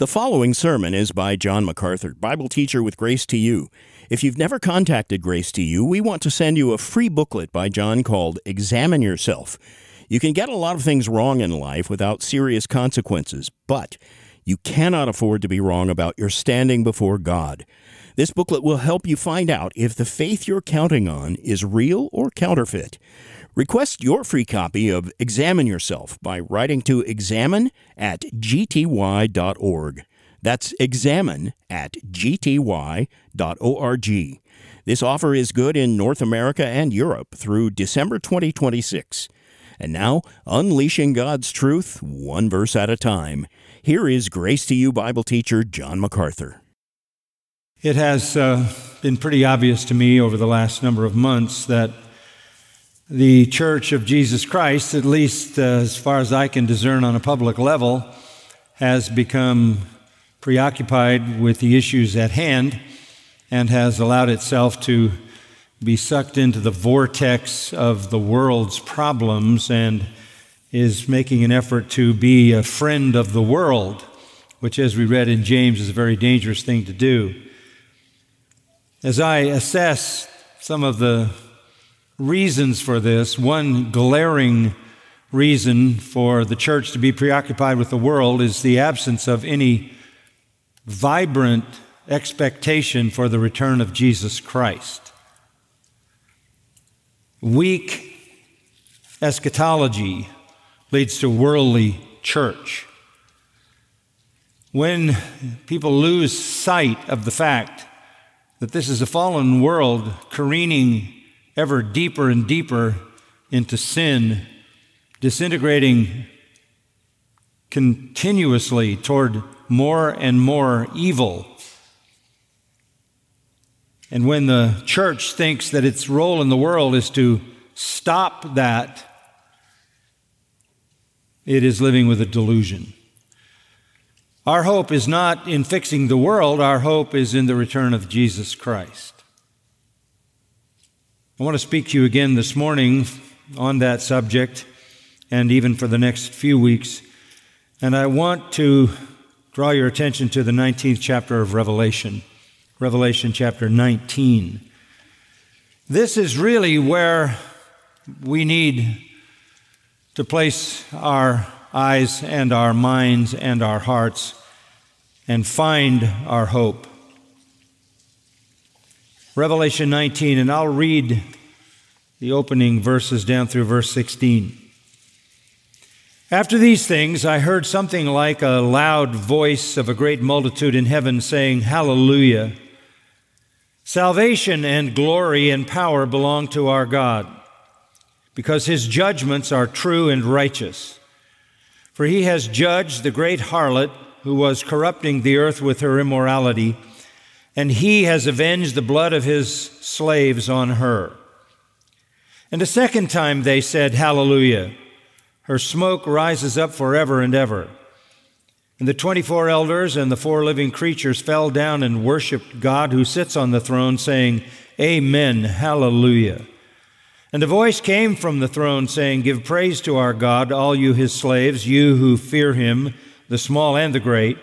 The following sermon is by John MacArthur, Bible teacher with Grace to You. If you've never contacted Grace to You, we want to send you a free booklet by John called Examine Yourself. You can get a lot of things wrong in life without serious consequences, but you cannot afford to be wrong about your standing before God. This booklet will help you find out if the faith you're counting on is real or counterfeit. Request your free copy of Examine Yourself by writing to examine@gty.org. That's examine@gty.org. This offer is good in North America and Europe through December 2026. And now, unleashing God's truth, one verse at a time. Here is Grace to You Bible teacher John MacArthur. It has been pretty obvious to me over the last number of months that the Church of Jesus Christ, at least as far as I can discern on a public level, has become preoccupied with the issues at hand and has allowed itself to be sucked into the vortex of the world's problems and is making an effort to be a friend of the world, which, as we read in James, is a very dangerous thing to do. As I assess some of the reasons for this, one glaring reason for the church to be preoccupied with the world is the absence of any vibrant expectation for the return of Jesus Christ. Weak eschatology leads to worldly church. When people lose sight of the fact that this is a fallen world careening ever deeper and deeper into sin, disintegrating continuously toward more and more evil. And when the church thinks that its role in the world is to stop that, it is living with a delusion. Our hope is not in fixing the world, our hope is in the return of Jesus Christ. I want to speak to you again this morning on that subject and even for the next few weeks. And I want to draw your attention to the 19th chapter of Revelation, Revelation chapter 19. This is really where we need to place our eyes and our minds and our hearts and find our hope. Revelation 19, and I'll read the opening verses down through verse 16. After these things, I heard something like a loud voice of a great multitude in heaven saying, Hallelujah! Salvation and glory and power belong to our God, because His judgments are true and righteous. For He has judged the great harlot who was corrupting the earth with her immorality, and He has avenged the blood of His slaves on her. And a second time they said, Hallelujah! Her smoke rises up forever and ever. And the 24 elders and the 4 living creatures fell down and worshiped God who sits on the throne, saying, Amen, Hallelujah. And a voice came from the throne saying, Give praise to our God, all you His slaves, you who fear Him, the small and the great.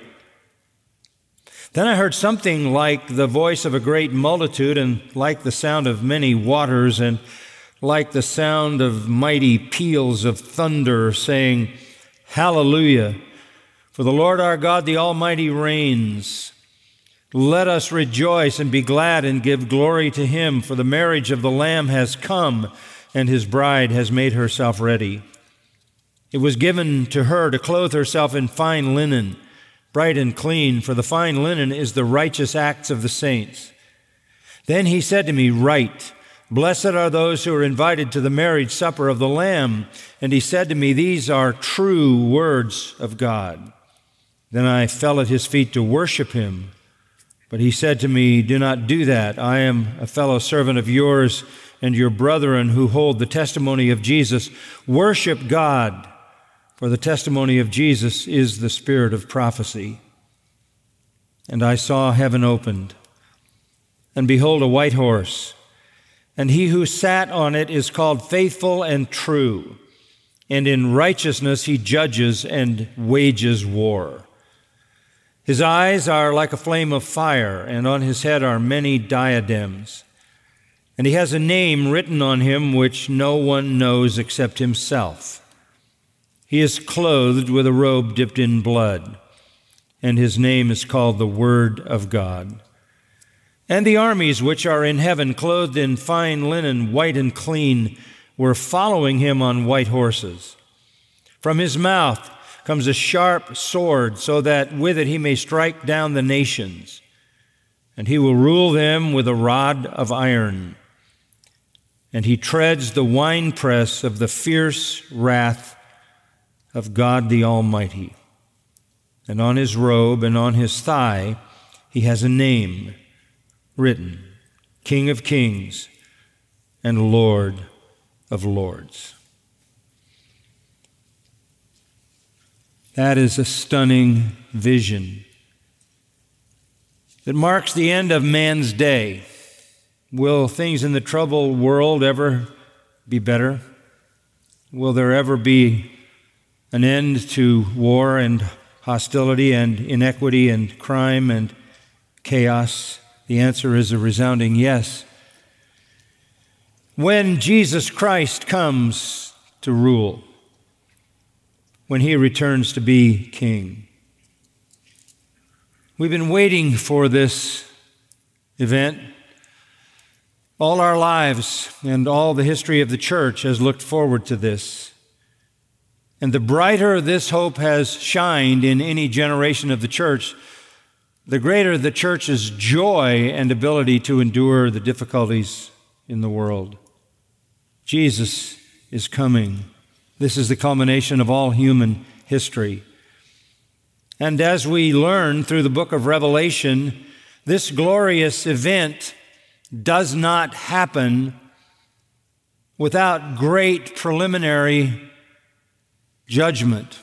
Then I heard something like the voice of a great multitude, and like the sound of many waters, and like the sound of mighty peals of thunder, saying, Hallelujah! For the Lord our God, the Almighty, reigns. Let us rejoice and be glad and give glory to Him, for the marriage of the Lamb has come, and His bride has made herself ready. It was given to her to clothe herself in fine linen, bright and clean, for the fine linen is the righteous acts of the saints. Then He said to me, Write, Blessed are those who are invited to the marriage supper of the Lamb. And He said to me, These are true words of God. Then I fell at His feet to worship Him. But He said to me, Do not do that. I am a fellow servant of yours and your brethren who hold the testimony of Jesus. Worship God, for the testimony of Jesus is the spirit of prophecy. And I saw heaven opened, and behold, a white horse, and He who sat on it is called Faithful and True, and in righteousness He judges and wages war. His eyes are like a flame of fire, and on his head are many diadems. And he has a name written on him which no one knows except himself. He is clothed with a robe dipped in blood, and his name is called the Word of God. And the armies which are in heaven, clothed in fine linen, white and clean, were following him on white horses. From his mouth comes a sharp sword, so that with it he may strike down the nations, and he will rule them with a rod of iron. And he treads the winepress of the fierce wrath of God the Almighty. And on his robe and on his thigh he has a name written, King of Kings and Lord of Lords. That is a stunning vision that marks the end of man's day. Will things in the troubled world ever be better? Will there ever be an end to war and hostility and inequity and crime and chaos? The answer is a resounding yes. When Jesus Christ comes to rule, when he returns to be king. We've been waiting for this event. All our lives and all the history of the church has looked forward to this. And the brighter this hope has shined in any generation of the church, the greater the church's joy and ability to endure the difficulties in the world. Jesus is coming. This is the culmination of all human history. And as we learn through the book of Revelation, this glorious event does not happen without great preliminary judgment,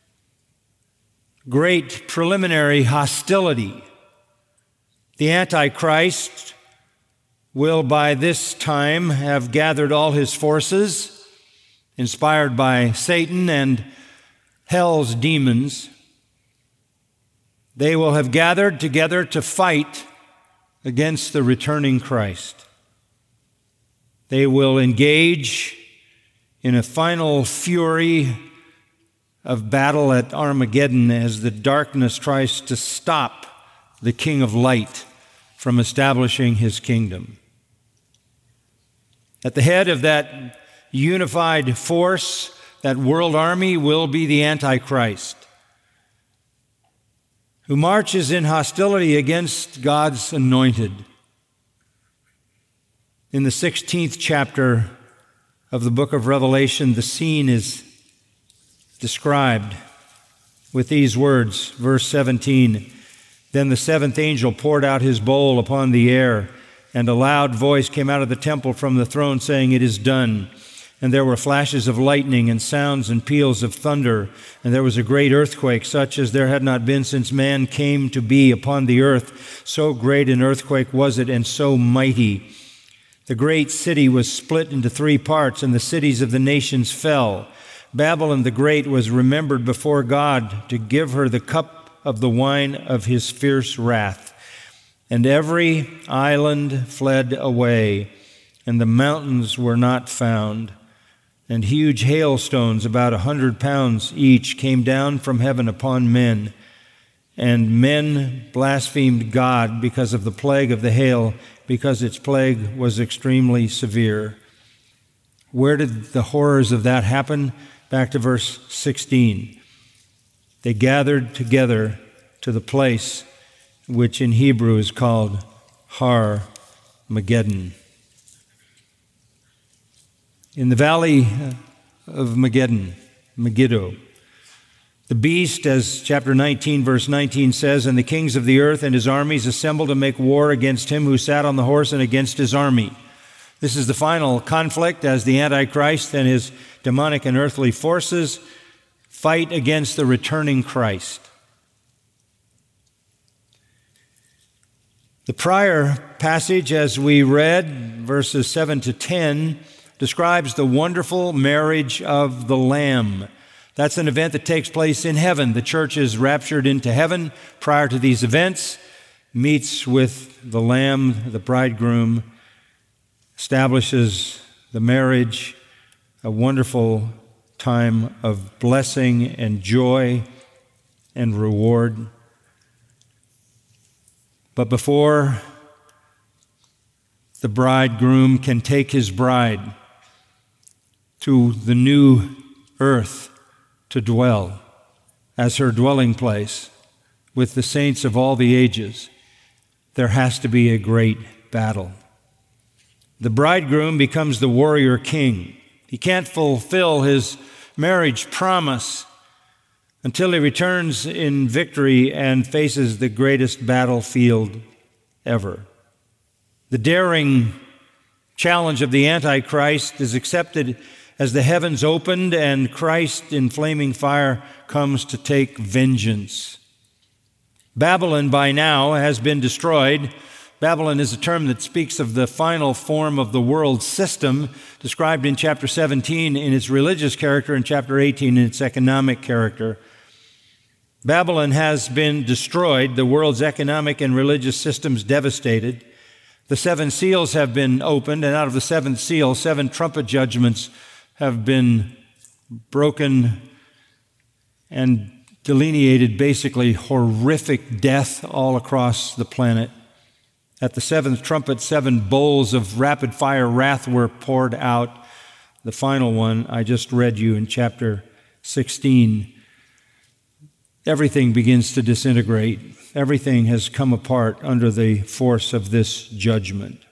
great preliminary hostility. The Antichrist will by this time have gathered all his forces, inspired by Satan and hell's demons. They will have gathered together to fight against the returning Christ. They will engage in a final fury of battle at Armageddon as the darkness tries to stop the King of Light from establishing his kingdom. At the head of that unified force, that world army, will be the Antichrist, who marches in hostility against God's anointed. In the 16th chapter of the book of Revelation, the scene is described with these words, verse 17, "Then the seventh angel poured out his bowl upon the air, and a loud voice came out of the temple from the throne, saying, 'It is done.' And there were flashes of lightning and sounds and peals of thunder, and there was a great earthquake, such as there had not been since man came to be upon the earth. So great an earthquake was it, and so mighty. The great city was split into 3 parts, and the cities of the nations fell. Babylon the Great was remembered before God to give her the cup of the wine of his fierce wrath. And every island fled away, and the mountains were not found. And huge hailstones, about 100 pounds each, came down from heaven upon men. And men blasphemed God because of the plague of the hail, because its plague was extremely severe." Where did the horrors of that happen? Back to verse 16. They gathered together to the place which in Hebrew is called Har Megiddon. In the valley of Megiddo, the beast, as chapter 19, verse 19 says, "And the kings of the earth and his armies assembled to make war against him who sat on the horse and against his army." This is the final conflict as the Antichrist and his demonic and earthly forces fight against the returning Christ. The prior passage, as we read, verses 7 to 10, describes the wonderful marriage of the Lamb, That's an event that takes place in heaven. The church is raptured into heaven prior to these events, meets with the Lamb, the bridegroom, establishes the marriage, a wonderful time of blessing and joy and reward. But before the bridegroom can take his bride to the new earth to dwell as her dwelling place with the saints of all the ages, there has to be a great battle. The bridegroom becomes the warrior king. He can't fulfill his marriage promise until he returns in victory and faces the greatest battlefield ever. The daring challenge of the Antichrist is accepted as the heavens opened and Christ in flaming fire comes to take vengeance. Babylon by now has been destroyed. Babylon is a term that speaks of the final form of the world system, described in chapter 17 in its religious character and chapter 18 in its economic character. Babylon has been destroyed, the world's economic and religious systems devastated. The 7 seals have been opened, and out of the 7th seal, 7 trumpet judgments have been broken and delineated basically horrific death all across the planet. At the 7th trumpet, 7 bowls of rapid-fire wrath were poured out. The final one I just read you in chapter 16. Everything begins to disintegrate. Everything has come apart under the force of this judgment.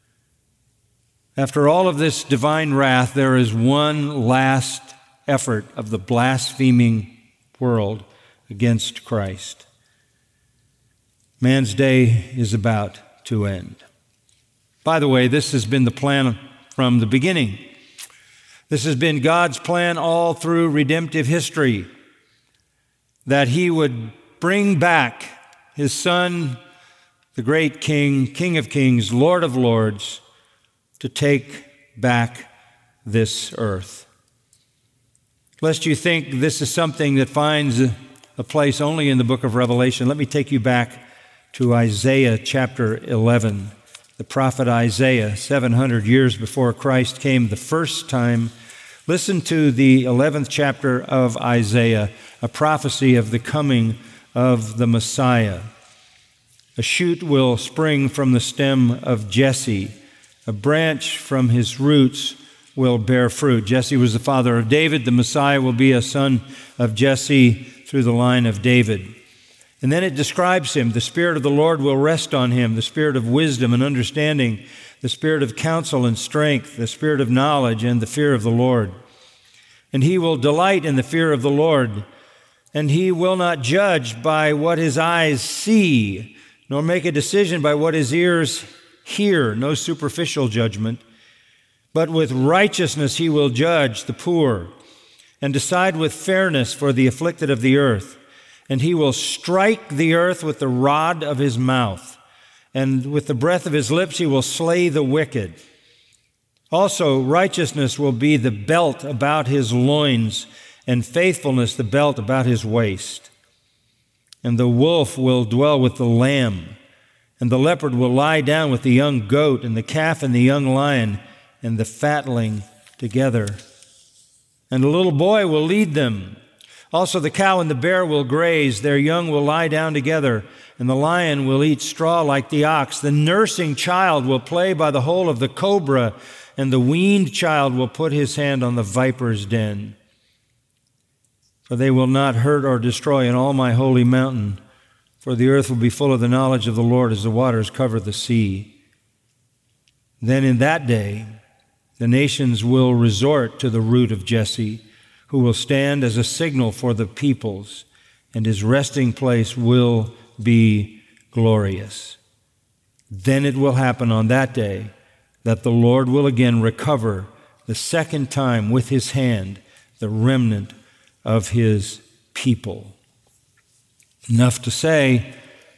After all of this divine wrath, there is one last effort of the blaspheming world against Christ. Man's day is about to end. By the way, this has been the plan from the beginning. This has been God's plan all through redemptive history, that He would bring back His Son, the great King, King of Kings, Lord of Lords, to take back this earth. Lest you think this is something that finds a place only in the book of Revelation, let me take you back to Isaiah chapter 11. The prophet Isaiah, 700 years before Christ came the first time. Listen to the 11th chapter of Isaiah, a prophecy of the coming of the Messiah. A shoot will spring from the stem of Jesse. A branch from his roots will bear fruit. Jesse was the father of David. The Messiah will be a son of Jesse through the line of David. And then it describes him. The Spirit of the Lord will rest on him, the Spirit of wisdom and understanding, the Spirit of counsel and strength, the Spirit of knowledge and the fear of the Lord. And he will delight in the fear of the Lord, and he will not judge by what his eyes see, nor make a decision by what his ears hear, no superficial judgment, but with righteousness he will judge the poor and decide with fairness for the afflicted of the earth. And he will strike the earth with the rod of his mouth, and with the breath of his lips he will slay the wicked. Also, righteousness will be the belt about his loins, and faithfulness the belt about his waist. And the wolf will dwell with the lamb, and the leopard will lie down with the young goat, and the calf and the young lion, and the fatling together. And a little boy will lead them. Also the cow and the bear will graze, their young will lie down together, and the lion will eat straw like the ox. The nursing child will play by the hole of the cobra, and the weaned child will put his hand on the viper's den. For they will not hurt or destroy in all my holy mountain, for the earth will be full of the knowledge of the Lord as the waters cover the sea. Then in that day, the nations will resort to the root of Jesse, who will stand as a signal for the peoples, and his resting place will be glorious. Then it will happen on that day that the Lord will again recover the second time with his hand the remnant of his people. Enough to say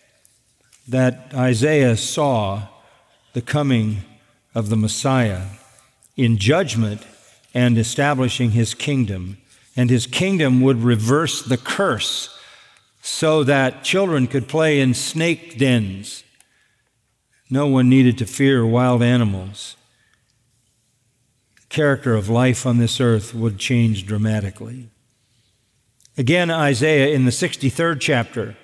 that Isaiah saw the coming of the Messiah in judgment and establishing his kingdom and his kingdom would reverse the curse so that children could play in snake dens. No one needed to fear wild animals. The character of life on this earth would change dramatically. Again, Isaiah in the 63rd chapter,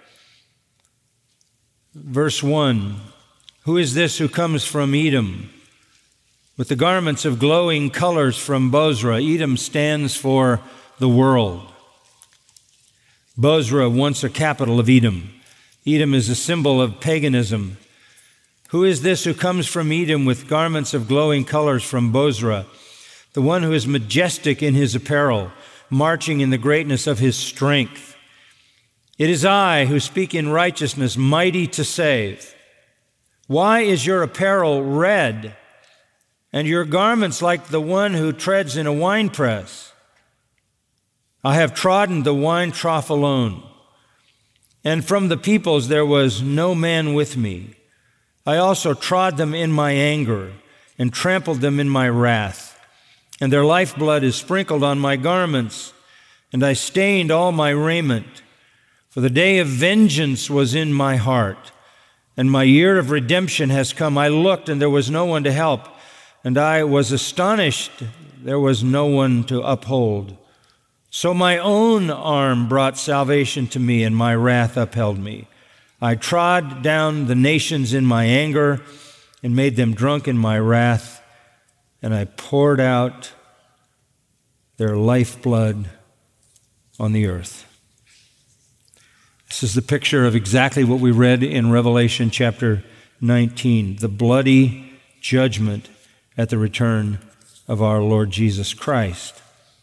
verse 1, "Who is this who comes from Edom with the garments of glowing colors from Bozrah?" Edom stands for the world. Bozrah, once a capital of Edom. Edom is a symbol of paganism. "Who is this who comes from Edom with garments of glowing colors from Bozrah? The one who is majestic in his apparel, marching in the greatness of his strength. It is I who speak in righteousness, mighty to save. Why is your apparel red, and your garments like the one who treads in a winepress? I have trodden the wine trough alone, and from the peoples there was no man with me. I also trod them in my anger and trampled them in my wrath. And their lifeblood is sprinkled on my garments, and I stained all my raiment. For the day of vengeance was in my heart, and my year of redemption has come. I looked, and there was no one to help, and I was astonished, there was no one to uphold. So my own arm brought salvation to me, and my wrath upheld me. I trod down the nations in my anger, and made them drunk in my wrath, and I poured out their lifeblood on the earth." This is the picture of exactly what we read in Revelation chapter 19, the bloody judgment at the return of our Lord Jesus Christ.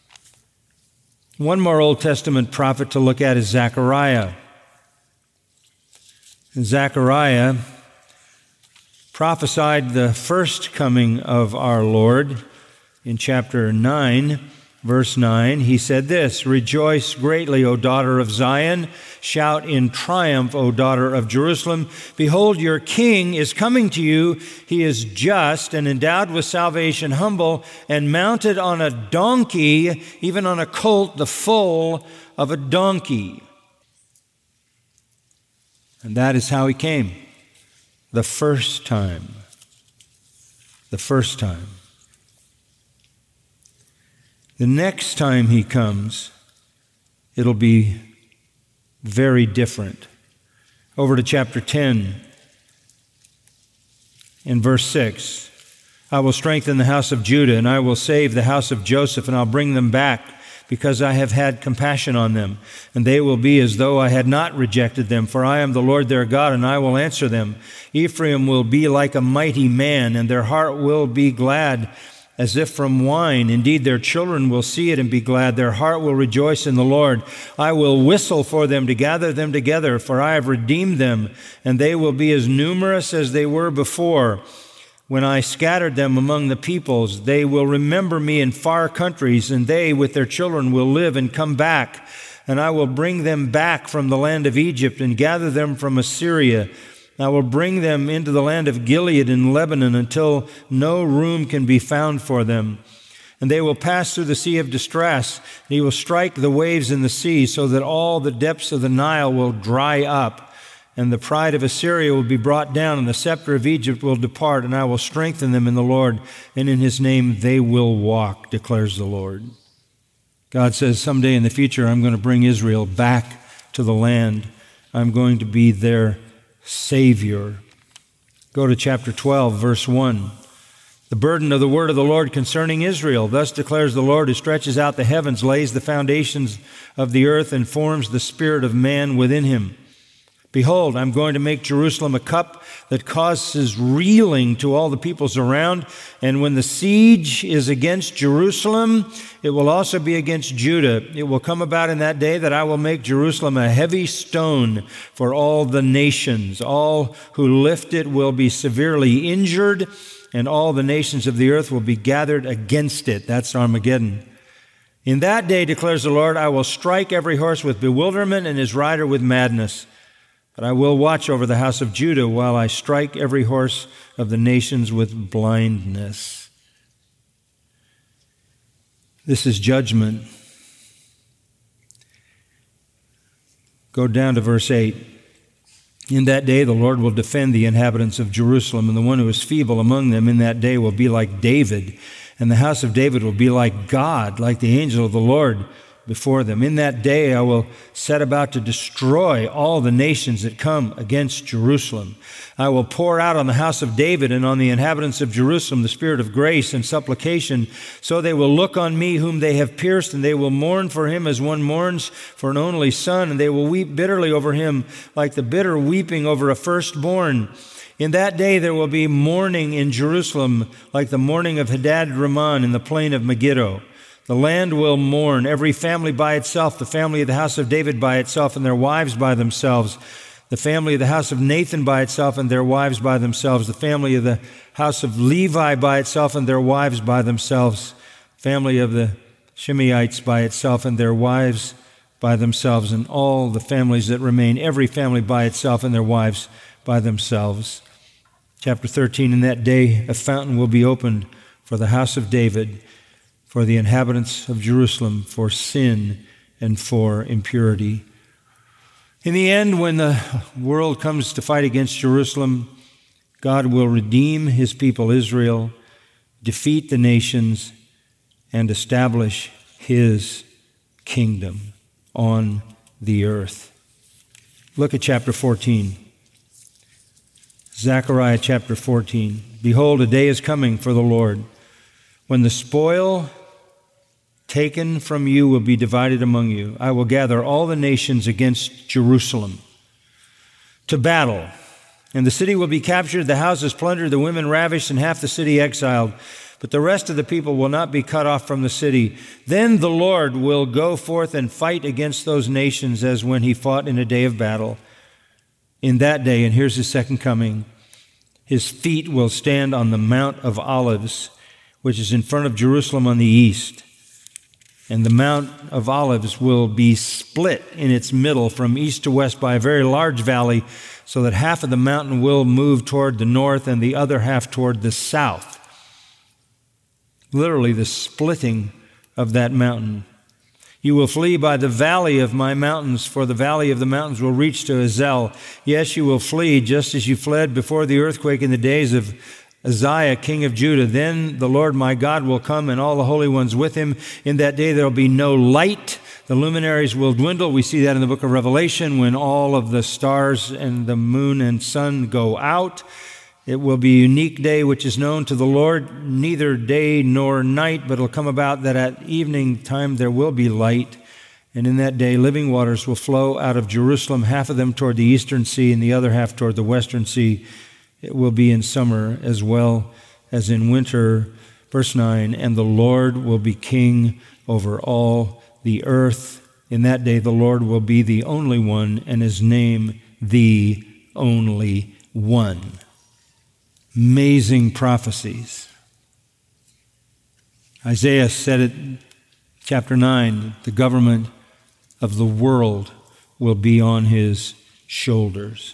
One more Old Testament prophet to look at is Zechariah. Zechariah prophesied the first coming of our Lord. In chapter 9, verse 9, he said this, "Rejoice greatly, O daughter of Zion. Shout in triumph, O daughter of Jerusalem. Behold, your king is coming to you. He is just and endowed with salvation, humble, and mounted on a donkey, even on a colt, the foal of a donkey." And that is how he came. The first time. The first time. The next time he comes, it'll be very different. Over to chapter 10, in verse 6. "I will strengthen the house of Judah, and I will save the house of Joseph, and I'll bring them back, because I have had compassion on them. And they will be as though I had not rejected them, for I am the Lord their God, and I will answer them. Ephraim will be like a mighty man, and their heart will be glad as if from wine. Indeed, their children will see it and be glad. Their heart will rejoice in the Lord. I will whistle for them to gather them together, for I have redeemed them, and they will be as numerous as they were before. When I scattered them among the peoples, they will remember me in far countries, and they with their children will live and come back. And I will bring them back from the land of Egypt and gather them from Assyria. I will bring them into the land of Gilead and Lebanon until no room can be found for them. And they will pass through the sea of distress. And he will strike the waves in the sea so that all the depths of the Nile will dry up. And the pride of Assyria will be brought down, and the scepter of Egypt will depart, and I will strengthen them in the Lord, and in his name they will walk, declares the Lord. God says someday in the future, I'm going to bring Israel back to the land. I'm going to be their Savior. Go to chapter 12, verse 1. The burden of the word of the Lord concerning Israel. Thus declares the Lord, who stretches out the heavens, lays the foundations of the earth, and forms the spirit of man within him. Behold, I'm going to make Jerusalem a cup that causes reeling to all the peoples around. And when the siege is against Jerusalem, it will also be against Judah. It will come about in that day that I will make Jerusalem a heavy stone for all the nations. All who lift it will be severely injured, and all the nations of the earth will be gathered against it. That's Armageddon. In that day, declares the Lord, I will strike every horse with bewilderment and his rider with madness. But I will watch over the house of Judah while I strike every horse of the nations with blindness. This is judgment. Go down to verse 8. In that day the Lord will defend the inhabitants of Jerusalem, and the one who is feeble among them in that day will be like David, and the house of David will be like God, like the angel of the Lord before them. In that day I will set about to destroy all the nations that come against Jerusalem. I will pour out on the house of David and on the inhabitants of Jerusalem the spirit of grace and supplication, so they will look on me whom they have pierced, and they will mourn for him as one mourns for an only son, and they will weep bitterly over him like the bitter weeping over a firstborn. In that day there will be mourning in Jerusalem like the mourning of Hadad-Rimmon in the plain of Megiddo. The land will mourn, every family by itself, the family of the house of David by itself and their wives by themselves, the family of the house of Nathan by itself and their wives by themselves, the family of the house of Levi by itself and their wives by themselves, family of the Shimeites by itself and their wives by themselves, and all the families that remain, every family by itself and their wives by themselves. Chapter 13, in that day a fountain will be opened for the house of David, for the inhabitants of Jerusalem, for sin and for impurity. In the end, when the world comes to fight against Jerusalem, God will redeem his people Israel, defeat the nations, and establish his kingdom on the earth. Look at chapter 14. Zechariah chapter 14. Behold, a day is coming for the Lord, when the spoil taken from you will be divided among you. I will gather all the nations against Jerusalem to battle, and the city will be captured, the houses plundered, the women ravished, and half the city exiled. But the rest of the people will not be cut off from the city. Then the Lord will go forth and fight against those nations as when he fought in a day of battle. In that day, and here's his second coming, his feet will stand on the Mount of Olives, which is in front of Jerusalem on the east. And the Mount of Olives will be split in its middle from east to west by a very large valley, so that half of the mountain will move toward the north and the other half toward the south. Literally, the splitting of that mountain. You will flee by the valley of my mountains, for the valley of the mountains will reach to Azel. Yes, you will flee just as you fled before the earthquake in the days of Uzziah, king of Judah. Then the Lord my God will come, and all the holy ones with him. In that day there will be no light. The luminaries will dwindle. We see that in the book of Revelation, when all of the stars and the moon and sun go out. It will be a unique day which is known to the Lord, neither day nor night, but it will come about that at evening time there will be light. And in that day living waters will flow out of Jerusalem, half of them toward the eastern sea and the other half toward the western sea. It will be in summer as well as in winter. Verse 9, and the Lord will be king over all the earth. In that day the Lord will be the only one, and his name the only one. Amazing prophecies. Isaiah said it, chapter 9, the government of the world will be on his shoulders.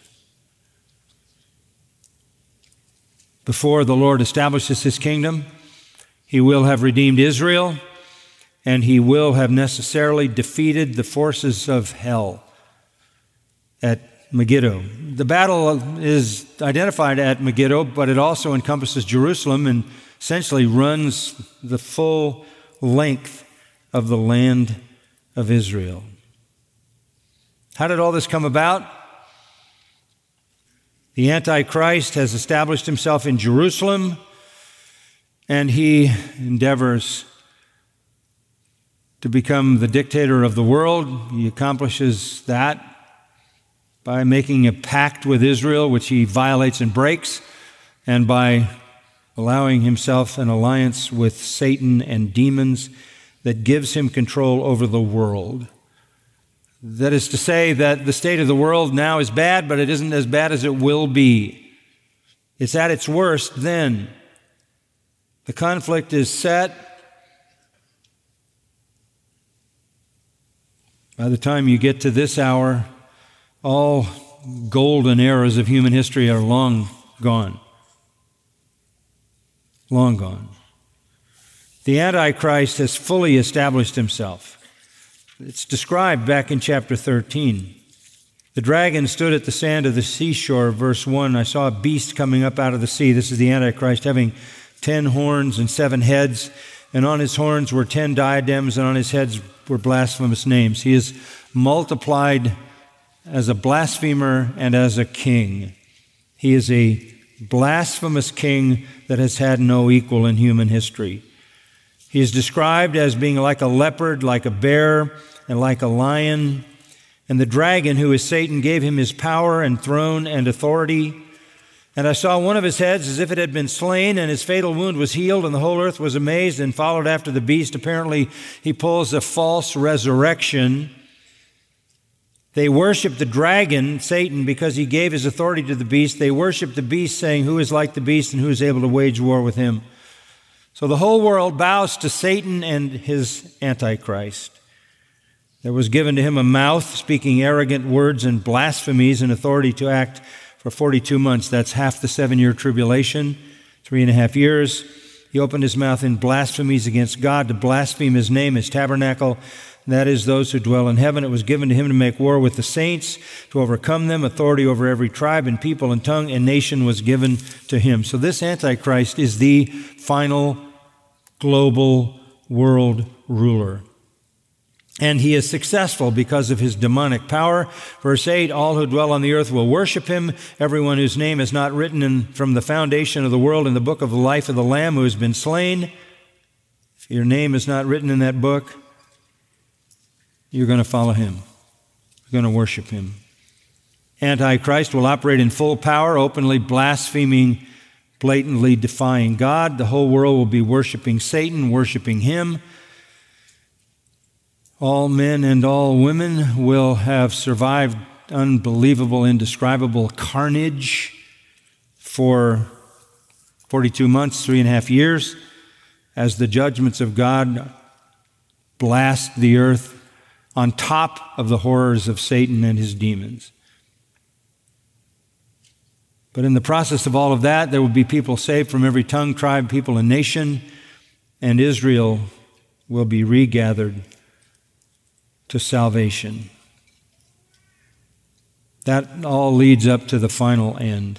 Before the Lord establishes his kingdom, he will have redeemed Israel, and he will have necessarily defeated the forces of hell at Megiddo. The battle is identified at Megiddo, but it also encompasses Jerusalem and essentially runs the full length of the land of Israel. How did all this come about? The Antichrist has established himself in Jerusalem, and he endeavors to become the dictator of the world. He accomplishes that by making a pact with Israel, which he violates and breaks, and by allowing himself an alliance with Satan and demons that gives him control over the world. That is to say that the state of the world now is bad, but it isn't as bad as it will be. It's at its worst then. The conflict is set. By the time you get to this hour, all golden eras of human history are long gone. Long gone. The Antichrist has fully established himself. It's described back in chapter 13. The dragon stood at the sand of the seashore, verse 1. I saw a beast coming up out of the sea. This is the Antichrist, having 10 horns and 7 heads. And on his horns were 10 diadems, and on his heads were blasphemous names. He is multiplied as a blasphemer and as a king. He is a blasphemous king that has had no equal in human history. He is described as being like a leopard, like a bear, and like a lion. And the dragon, who is Satan, gave him his power and throne and authority. And I saw one of his heads as if it had been slain, and his fatal wound was healed, and the whole earth was amazed and followed after the beast. Apparently, he pulls a false resurrection. They worship the dragon, Satan, because he gave his authority to the beast. They worship the beast, saying, "Who is like the beast and who is able to wage war with him?" So the whole world bows to Satan and his Antichrist. There was given to him a mouth speaking arrogant words and blasphemies, and authority to act for 42 months. That's half the 7-year tribulation, 3.5 years. He opened his mouth in blasphemies against God, to blaspheme his name, his tabernacle, that is, those who dwell in heaven. It was given to him to make war with the saints, to overcome them. Authority over every tribe and people and tongue and nation was given to him. So this Antichrist is the final global world ruler. And he is successful because of his demonic power. Verse 8, all who dwell on the earth will worship him, everyone whose name is not written from the foundation of the world in the book of the life of the Lamb who has been slain. If your name is not written in that book, you're going to follow him. You're going to worship him. Antichrist will operate in full power, openly blaspheming, blatantly defying God. The whole world will be worshiping Satan, worshiping him. All men and all women will have survived unbelievable, indescribable carnage for 42 months, 3.5 years, as the judgments of God blast the earth on top of the horrors of Satan and his demons. But in the process of all of that, there will be people saved from every tongue, tribe, people, and nation, and Israel will be regathered to salvation. That all leads up to the final end.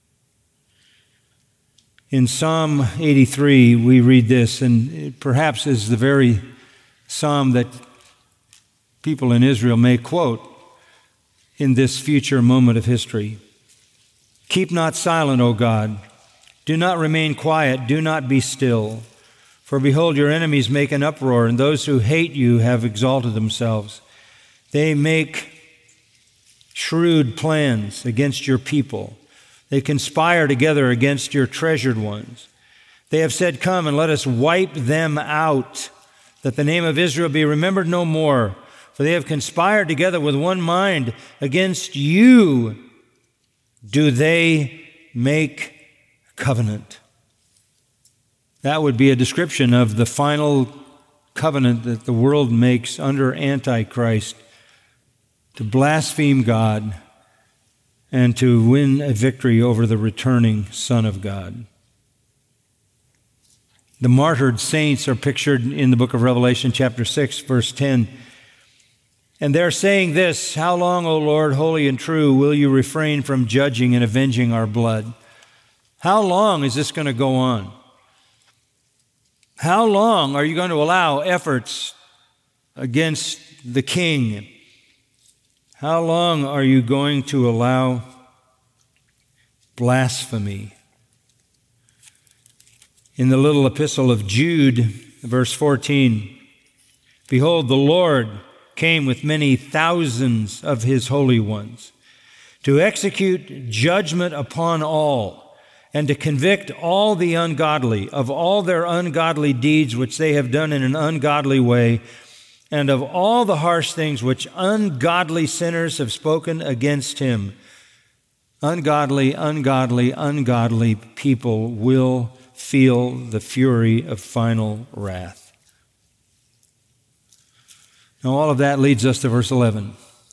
In Psalm 83, we read this, and it perhaps is the very psalm that people in Israel may quote in this future moment of history. Keep not silent, O God. Do not remain quiet. Do not be still. For behold, your enemies make an uproar, and those who hate you have exalted themselves. They make shrewd plans against your people. They conspire together against your treasured ones. They have said, come and let us wipe them out, that the name of Israel be remembered no more. For they have conspired together with one mind against you. Do they make covenant? That would be a description of the final covenant that the world makes under Antichrist to blaspheme God and to win a victory over the returning Son of God. The martyred saints are pictured in the book of Revelation, chapter 6, verse 10. And they're saying this, how long, O Lord, holy and true, will you refrain from judging and avenging our blood? How long is this going to go on? How long are you going to allow efforts against the king? How long are you going to allow blasphemy? In the little epistle of Jude, verse 14, behold, the Lord came with many thousands of his holy ones to execute judgment upon all and to convict all the ungodly of all their ungodly deeds which they have done in an ungodly way, and of all the harsh things which ungodly sinners have spoken against him. Ungodly people will feel the fury of final wrath. Now, all of that leads us to verse 11,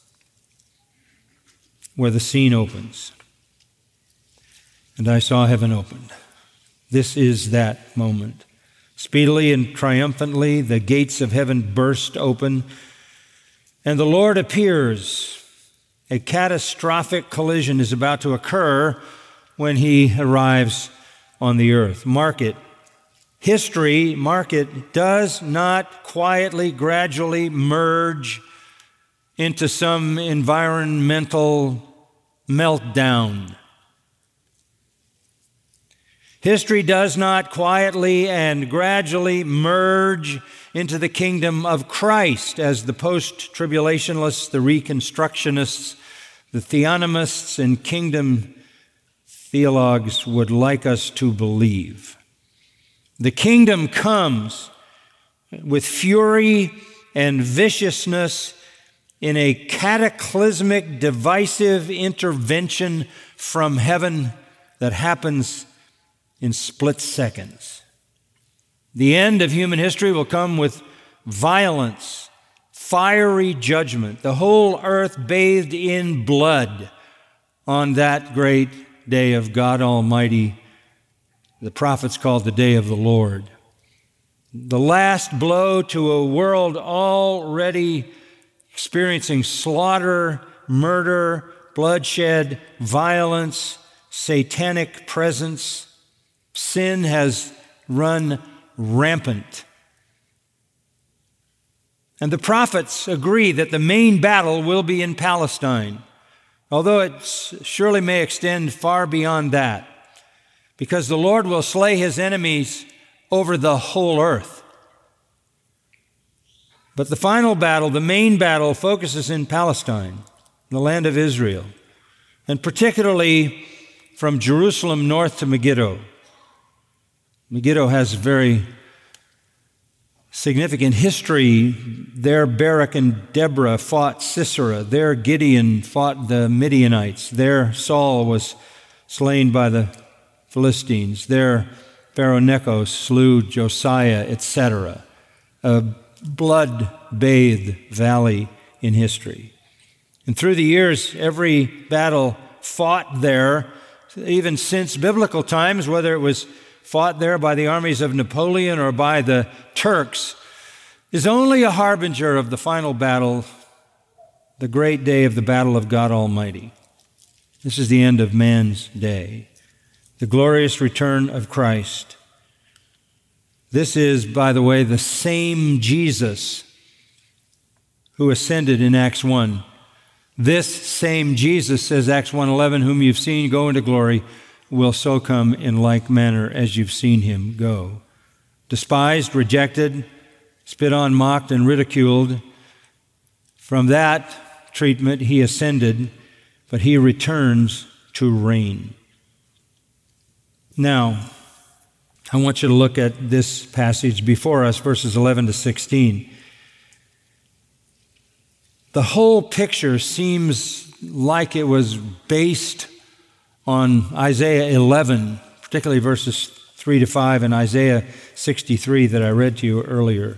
where the scene opens. And I saw heaven opened. This is that moment. Speedily and triumphantly, the gates of heaven burst open, and the Lord appears A catastrophic collision is about to occur when he arrives on the earth. Mark it. History, mark it, does not quietly, gradually merge into some environmental meltdown. History does not quietly and gradually merge into the kingdom of Christ, as the post-tribulationists, the reconstructionists, the theonomists, and kingdom theologues would like us to believe. The kingdom comes with fury and viciousness in a cataclysmic, divisive intervention from heaven that happens in split seconds. The end of human history will come with violence, fiery judgment, the whole earth bathed in blood on that great day of God Almighty. The prophets called the day of the Lord. The last blow to a world already experiencing slaughter, murder, bloodshed, violence, satanic presence. Sin has run rampant. And the prophets agree that the main battle will be in Palestine, although it surely may extend far beyond that, because the Lord will slay his enemies over the whole earth. But the final battle, the main battle, focuses in Palestine, the land of Israel, and particularly from Jerusalem north to Megiddo. Megiddo has very significant history. There Barak and Deborah fought Sisera. There Gideon fought the Midianites. There Saul was slain by the Philistines. There Pharaoh Necho slew Josiah, etc. A blood-bathed valley in history. And through the years, every battle fought there, even since biblical times, whether it was fought there by the armies of Napoleon or by the Turks, is only a harbinger of the final battle, the great day of the battle of God Almighty. This is the end of man's day, the glorious return of Christ. This is, by the way, the same Jesus who ascended in Acts 1. This same Jesus, says Acts 1:11, whom you've seen go into glory, will so come in like manner as you've seen him go. Despised, rejected, spit on, mocked, and ridiculed. From that treatment he ascended, but he returns to reign. Now, I want you to look at this passage before us, verses 11 to 16. The whole picture seems like it was based on Isaiah 11, particularly verses 3 to 5 and Isaiah 63 that I read to you earlier.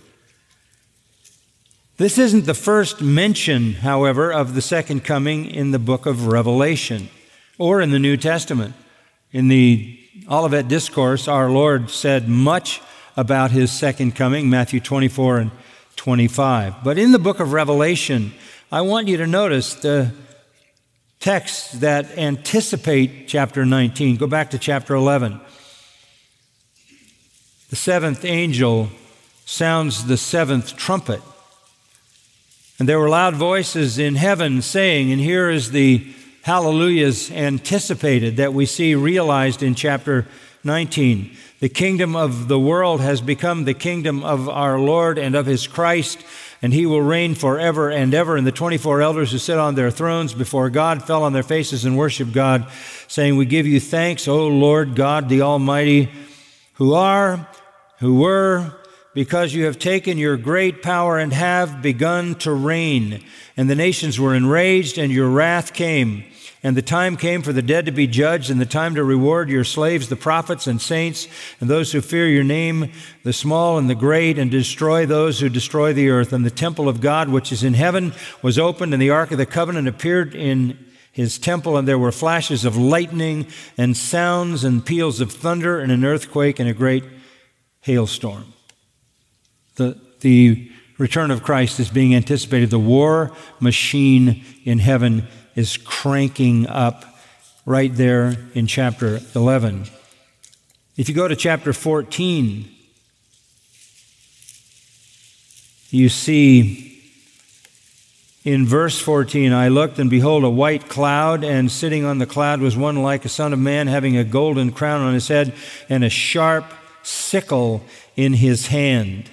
This isn't the first mention, however, of the second coming in the book of Revelation or in the New Testament. In the Olivet Discourse, our Lord said much about his second coming, Matthew 24 and 25. But in the book of Revelation, I want you to notice the texts that anticipate chapter 19. Go back to chapter 11. The seventh angel sounds the seventh trumpet. And there were loud voices in heaven saying, and here is the hallelujahs anticipated that we see realized in chapter 19. The kingdom of the world has become the kingdom of our Lord and of his Christ, and he will reign forever and ever. And the 24 elders who sit on their thrones before God fell on their faces and worshiped God, saying, we give you thanks, O Lord God, the Almighty, who are, who were, because you have taken your great power and have begun to reign. And the nations were enraged, and your wrath came. And the time came for the dead to be judged, and the time to reward your slaves, the prophets and saints, and those who fear your name, the small and the great, and destroy those who destroy the earth. And the temple of God, which is in heaven, was opened, and the ark of the covenant appeared in his temple, and there were flashes of lightning, and sounds and peals of thunder, and an earthquake, and a great hailstorm. The return of Christ is being anticipated. The war machine in heaven is cranking up right there in chapter 11. If you go to chapter 14, you see in verse 14, I looked, and behold, a white cloud, and sitting on the cloud was one like a son of man, having a golden crown on his head and a sharp sickle in his hand.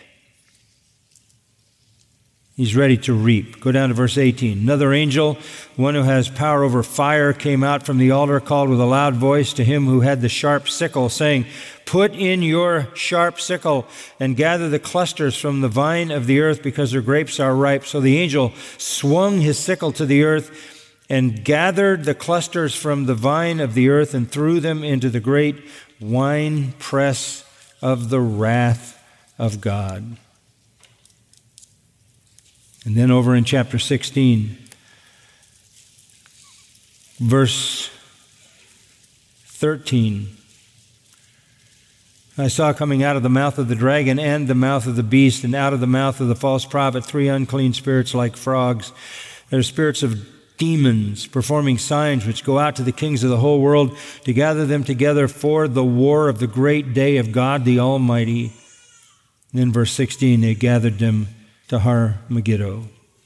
He's ready to reap. Go down to verse 18. Another angel, one who has power over fire, came out from the altar, called with a loud voice to him who had the sharp sickle, saying, Put in your sharp sickle and gather the clusters from the vine of the earth, because their grapes are ripe. So the angel swung his sickle to the earth and gathered the clusters from the vine of the earth and threw them into the great wine press of the wrath of God. And then over in chapter 16, verse 13, I saw coming out of the mouth of the dragon and the mouth of the beast and out of the mouth of the false prophet 3 unclean spirits like frogs. They're spirits of demons performing signs which go out to the kings of the whole world to gather them together for the war of the great day of God the Almighty. And then verse 16, they gathered them to Har Megiddo.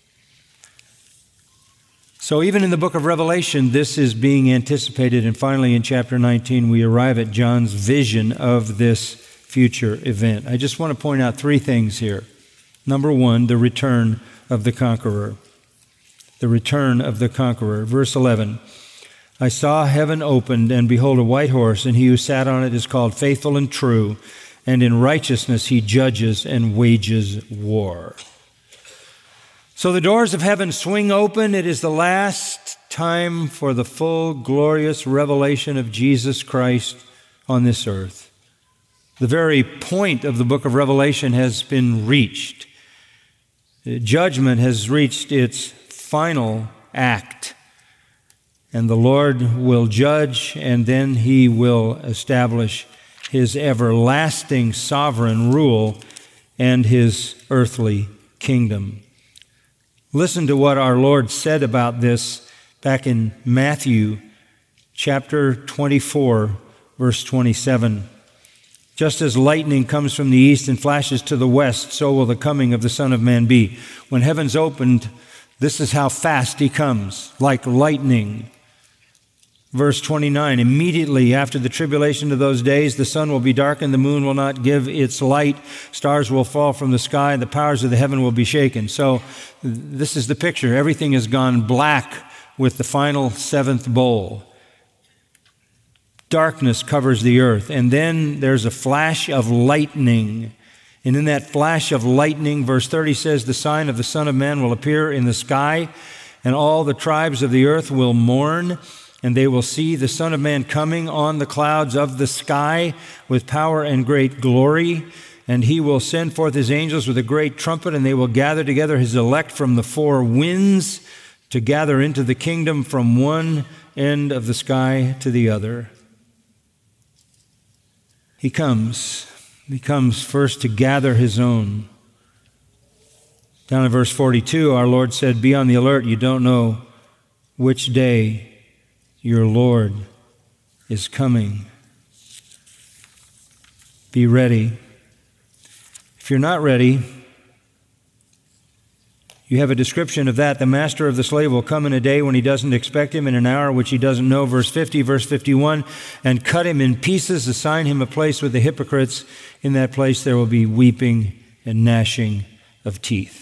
So even in the book of Revelation, this is being anticipated, and finally in chapter 19, we arrive at John's vision of this future event. I just want to point out 3 things here. Number 1, the return of the conqueror. The return of the conqueror. Verse 11, I saw heaven opened, and behold, a white horse, and he who sat on it is called Faithful and True, and in righteousness he judges and wages war. So the doors of heaven swing open. It is the last time for the full, glorious revelation of Jesus Christ on this earth. The very point of the book of Revelation has been reached. Judgment has reached its final act. And the Lord will judge, and then he will establish his everlasting sovereign rule and his earthly kingdom. Listen to what our Lord said about this back in Matthew chapter 24, verse 27. Just as lightning comes from the east and flashes to the west, so will the coming of the Son of Man be. When heaven's opened, this is how fast he comes, like lightning. Verse 29, immediately after the tribulation of those days, the sun will be darkened, the moon will not give its light, stars will fall from the sky, and the powers of the heaven will be shaken. So this is the picture. Everything has gone black with the final 7th bowl. Darkness covers the earth, and then there's a flash of lightning. And in that flash of lightning, verse 30 says, the sign of the Son of Man will appear in the sky, and all the tribes of the earth will mourn. And they will see the Son of Man coming on the clouds of the sky with power and great glory. And he will send forth his angels with a great trumpet, and they will gather together his elect from the 4 winds to gather into the kingdom from one end of the sky to the other. He comes first to gather his own. Down in verse 42, our Lord said, be on the alert. You don't know which day your Lord is coming. Be ready. If you're not ready, you have a description of that. The master of the slave will come in a day when he doesn't expect him, in an hour which he doesn't know. Verse 50, verse 51, and cut him in pieces, assign him a place with the hypocrites. In that place there will be weeping and gnashing of teeth.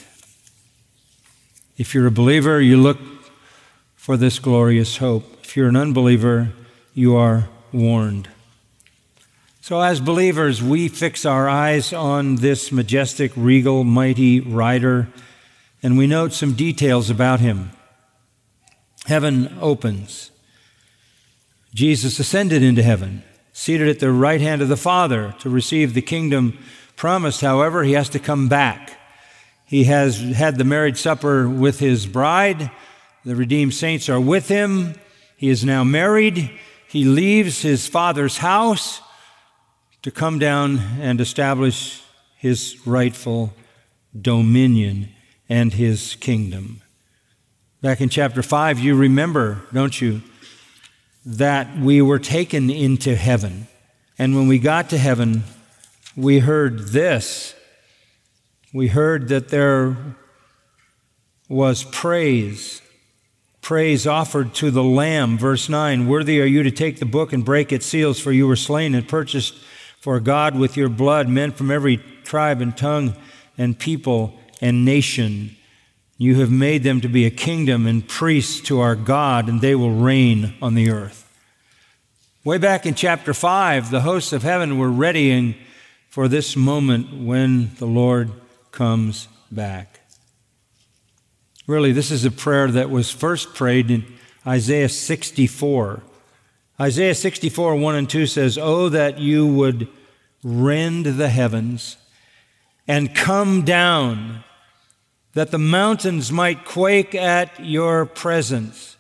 If you're a believer, you look for this glorious hope. If you're an unbeliever, you are warned. So as believers, we fix our eyes on this majestic, regal, mighty rider, and we note some details about him. Heaven opens. Jesus ascended into heaven, seated at the right hand of the Father to receive the kingdom promised. However, he has to come back. He has had the marriage supper with his bride. The redeemed saints are with him. He is now married. He leaves his Father's house to come down and establish his rightful dominion and his kingdom. Back in chapter 5, you remember, don't you, that we were taken into heaven. And when we got to heaven, we heard this. We heard that there was praise offered to the Lamb. Verse 9, worthy are you to take the book and break its seals, for you were slain and purchased for God with your blood men from every tribe and tongue and people and nation. You have made them to be a kingdom and priests to our God, and they will reign on the earth. Way back in chapter 5, the hosts of heaven were readying for this moment when the Lord comes back. Really, this is a prayer that was first prayed in Isaiah 64. Isaiah 64, 1 and 2 says, "Oh, that you would rend the heavens and come down, that the mountains might quake at your presence,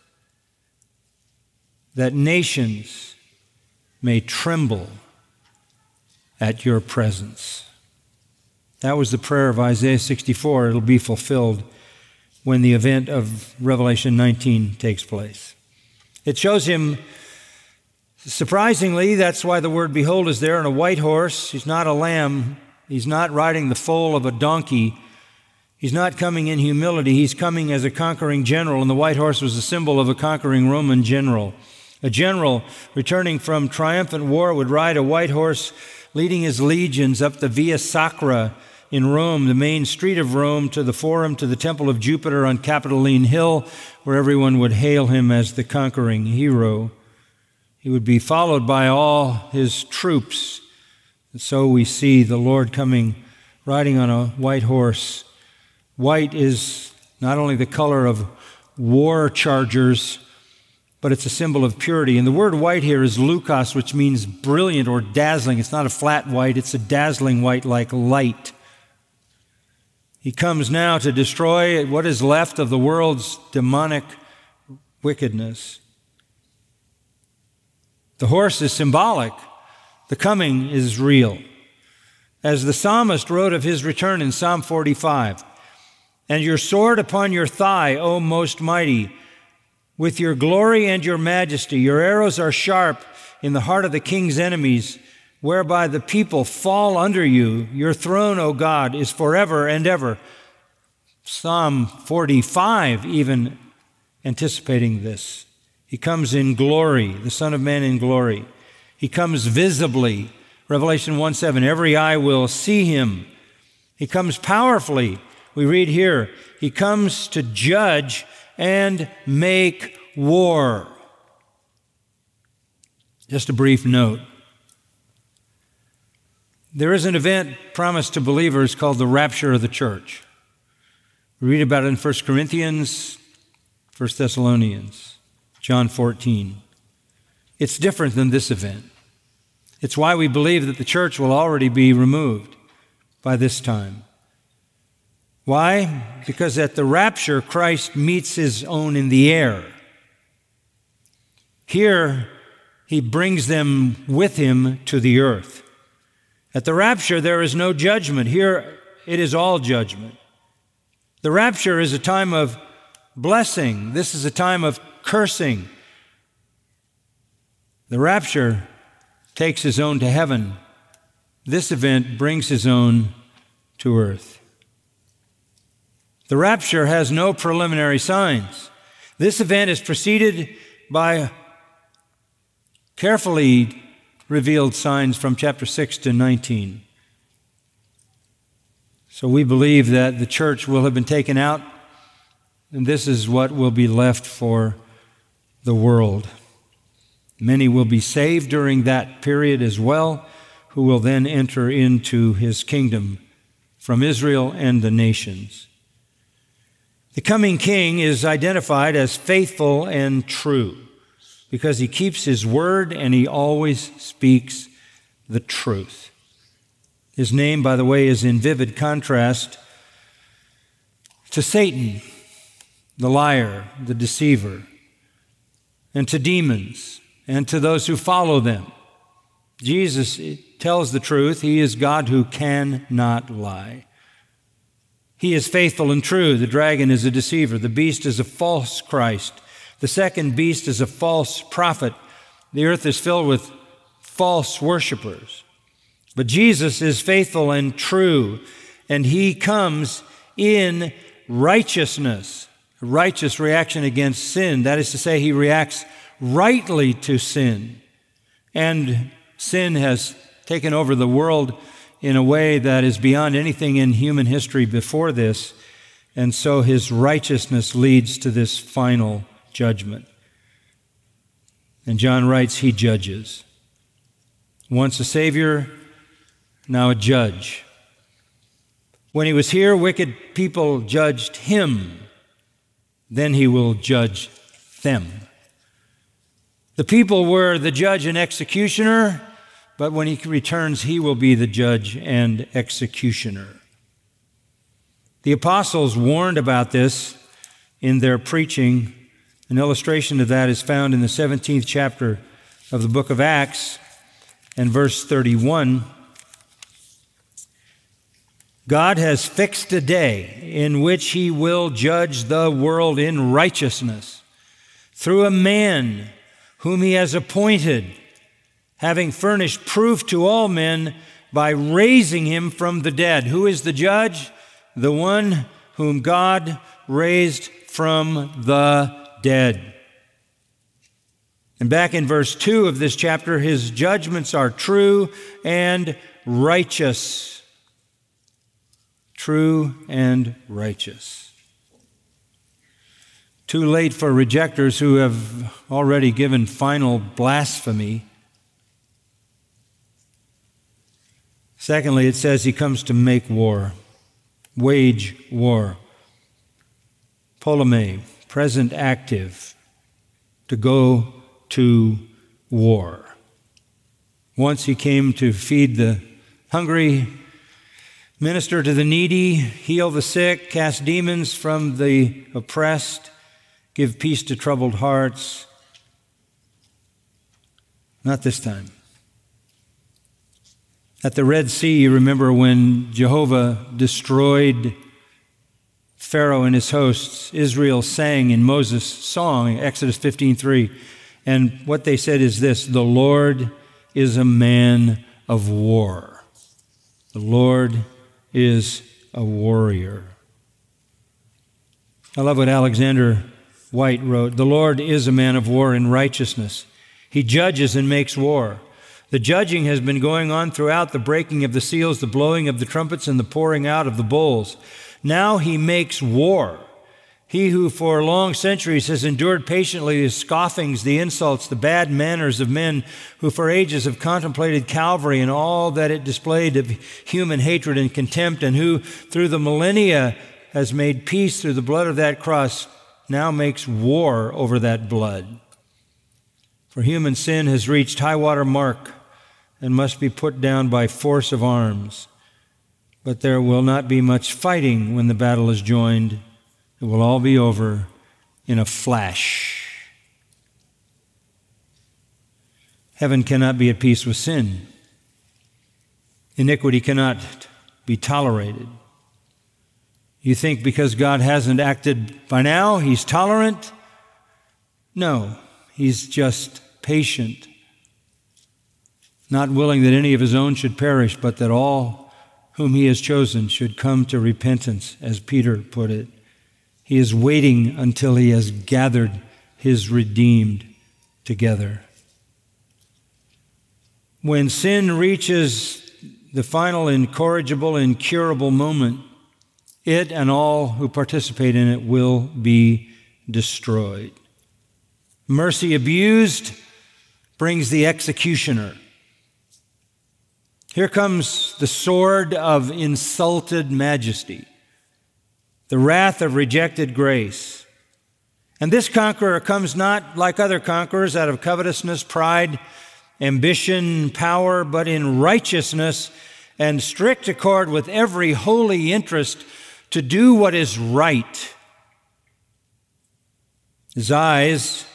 that nations may tremble at your presence." That was the prayer of Isaiah 64. It'll be fulfilled when the event of Revelation 19 takes place. It shows him, surprisingly, that's why the word behold is there, on a white horse. He's not a lamb. He's not riding the foal of a donkey. He's not coming in humility. He's coming as a conquering general, and the white horse was a symbol of a conquering Roman general. A general returning from triumphant war would ride a white horse, leading his legions up the Via Sacra in Rome, the main street of Rome, to the Forum, to the Temple of Jupiter on Capitoline Hill, where everyone would hail him as the conquering hero. He would be followed by all his troops. And so we see the Lord coming, riding on a white horse. White is not only the color of war chargers, but it's a symbol of purity. And the word white here is lukos, which means brilliant or dazzling. It's not a flat white, it's a dazzling white like light. He comes now to destroy what is left of the world's demonic wickedness. The horse is symbolic. The coming is real. As the psalmist wrote of his return in Psalm 45, "And your sword upon your thigh, O most mighty, with your glory and your majesty. Your arrows are sharp in the heart of the king's enemies, whereby the people fall under you. Your throne, O God, is forever and ever." Psalm 45 even anticipating this. He comes in glory, the Son of Man in glory. He comes visibly. Revelation 1:7, every eye will see him. He comes powerfully. We read here, he comes to judge and make war. Just a brief note. There is an event promised to believers called the rapture of the church. We read about it in 1 Corinthians, 1 Thessalonians, John 14. It's different than this event. It's why we believe that the church will already be removed by this time. Why? Because at the rapture, Christ meets his own in the air. Here, he brings them with him to the earth. At the rapture, there is no judgment. Here, it is all judgment. The rapture is a time of blessing. This is a time of cursing. The rapture takes his own to heaven. This event brings his own to earth. The rapture has no preliminary signs. This event is preceded by carefully revealed signs from chapter 6 to 19. So we believe that the church will have been taken out, and this is what will be left for the world. Many will be saved during that period as well, who will then enter into his kingdom from Israel and the nations. The coming king is identified as faithful and true because he keeps his word and he always speaks the truth. His name, by the way, is in vivid contrast to Satan, the liar, the deceiver, and to demons, and to those who follow them. Jesus tells the truth. He is God who cannot lie. He is faithful and true. The dragon is a deceiver. The beast is a false Christ. The second beast is a false prophet. The earth is filled with false worshipers. But Jesus is faithful and true, and he comes in righteousness, a righteous reaction against sin. That is to say, he reacts rightly to sin. And sin has taken over the world in a way that is beyond anything in human history before this. And so his righteousness leads to this final judgment. And John writes, he judges. Once a Savior, now a judge. When he was here, wicked people judged him. Then he will judge them. The people were the judge and executioner, but when he returns, he will be the judge and executioner. The apostles warned about this in their preaching. An illustration of that is found in the 17th chapter of the book of Acts and verse 31. God has fixed a day in which he will judge the world in righteousness through a man whom he has appointed, having furnished proof to all men by raising him from the dead. Who is the judge? The one whom God raised from the dead. And back in verse 2 of this chapter, his judgments are true and righteous. True and righteous. Too late for rejectors who have already given final blasphemy. Secondly, it says he comes to make war, wage war. Poleme, present active, to go to war. Once he came to feed the hungry, minister to the needy, heal the sick, cast demons from the oppressed, give peace to troubled hearts. Not this time. At the Red Sea, you remember when Jehovah destroyed Pharaoh and his hosts, Israel sang in Moses' song, Exodus 15:3. And what they said is this: the Lord is a man of war. The Lord is a warrior. I love what Alexander White wrote. The Lord is a man of war in righteousness. He judges and makes war. The judging has been going on throughout the breaking of the seals, the blowing of the trumpets, and the pouring out of the bowls. Now he makes war. He who for long centuries has endured patiently the scoffings, the insults, the bad manners of men who for ages have contemplated Calvary and all that it displayed of human hatred and contempt, and who through the millennia has made peace through the blood of that cross, now makes war over that blood. For human sin has reached high water mark and must be put down by force of arms. But there will not be much fighting when the battle is joined. It will all be over in a flash. Heaven cannot be at peace with sin. Iniquity cannot be tolerated. You think because God hasn't acted by now, he's tolerant? No, he's just patient, not willing that any of his own should perish, but that all whom he has chosen should come to repentance, as Peter put it. He is waiting until he has gathered his redeemed together. When sin reaches the final incorrigible, incurable moment, it and all who participate in it will be destroyed. Mercy abused brings the executioner. Here comes the sword of insulted majesty, the wrath of rejected grace. And this conqueror comes not like other conquerors out of covetousness, pride, ambition, power, but in righteousness and strict accord with every holy interest to do what is right. His eyes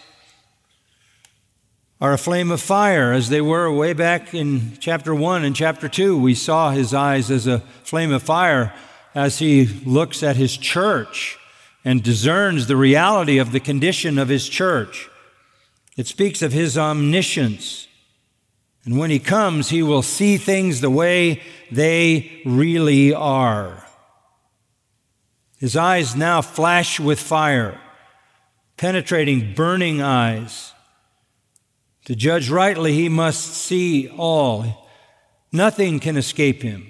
are a flame of fire, as they were way back in chapter 1 and chapter 2. We saw his eyes as a flame of fire as he looks at his church and discerns the reality of the condition of his church. It speaks of his omniscience. And when he comes, he will see things the way they really are. His eyes now flash with fire, penetrating, burning eyes. To judge rightly, he must see all. Nothing can escape him.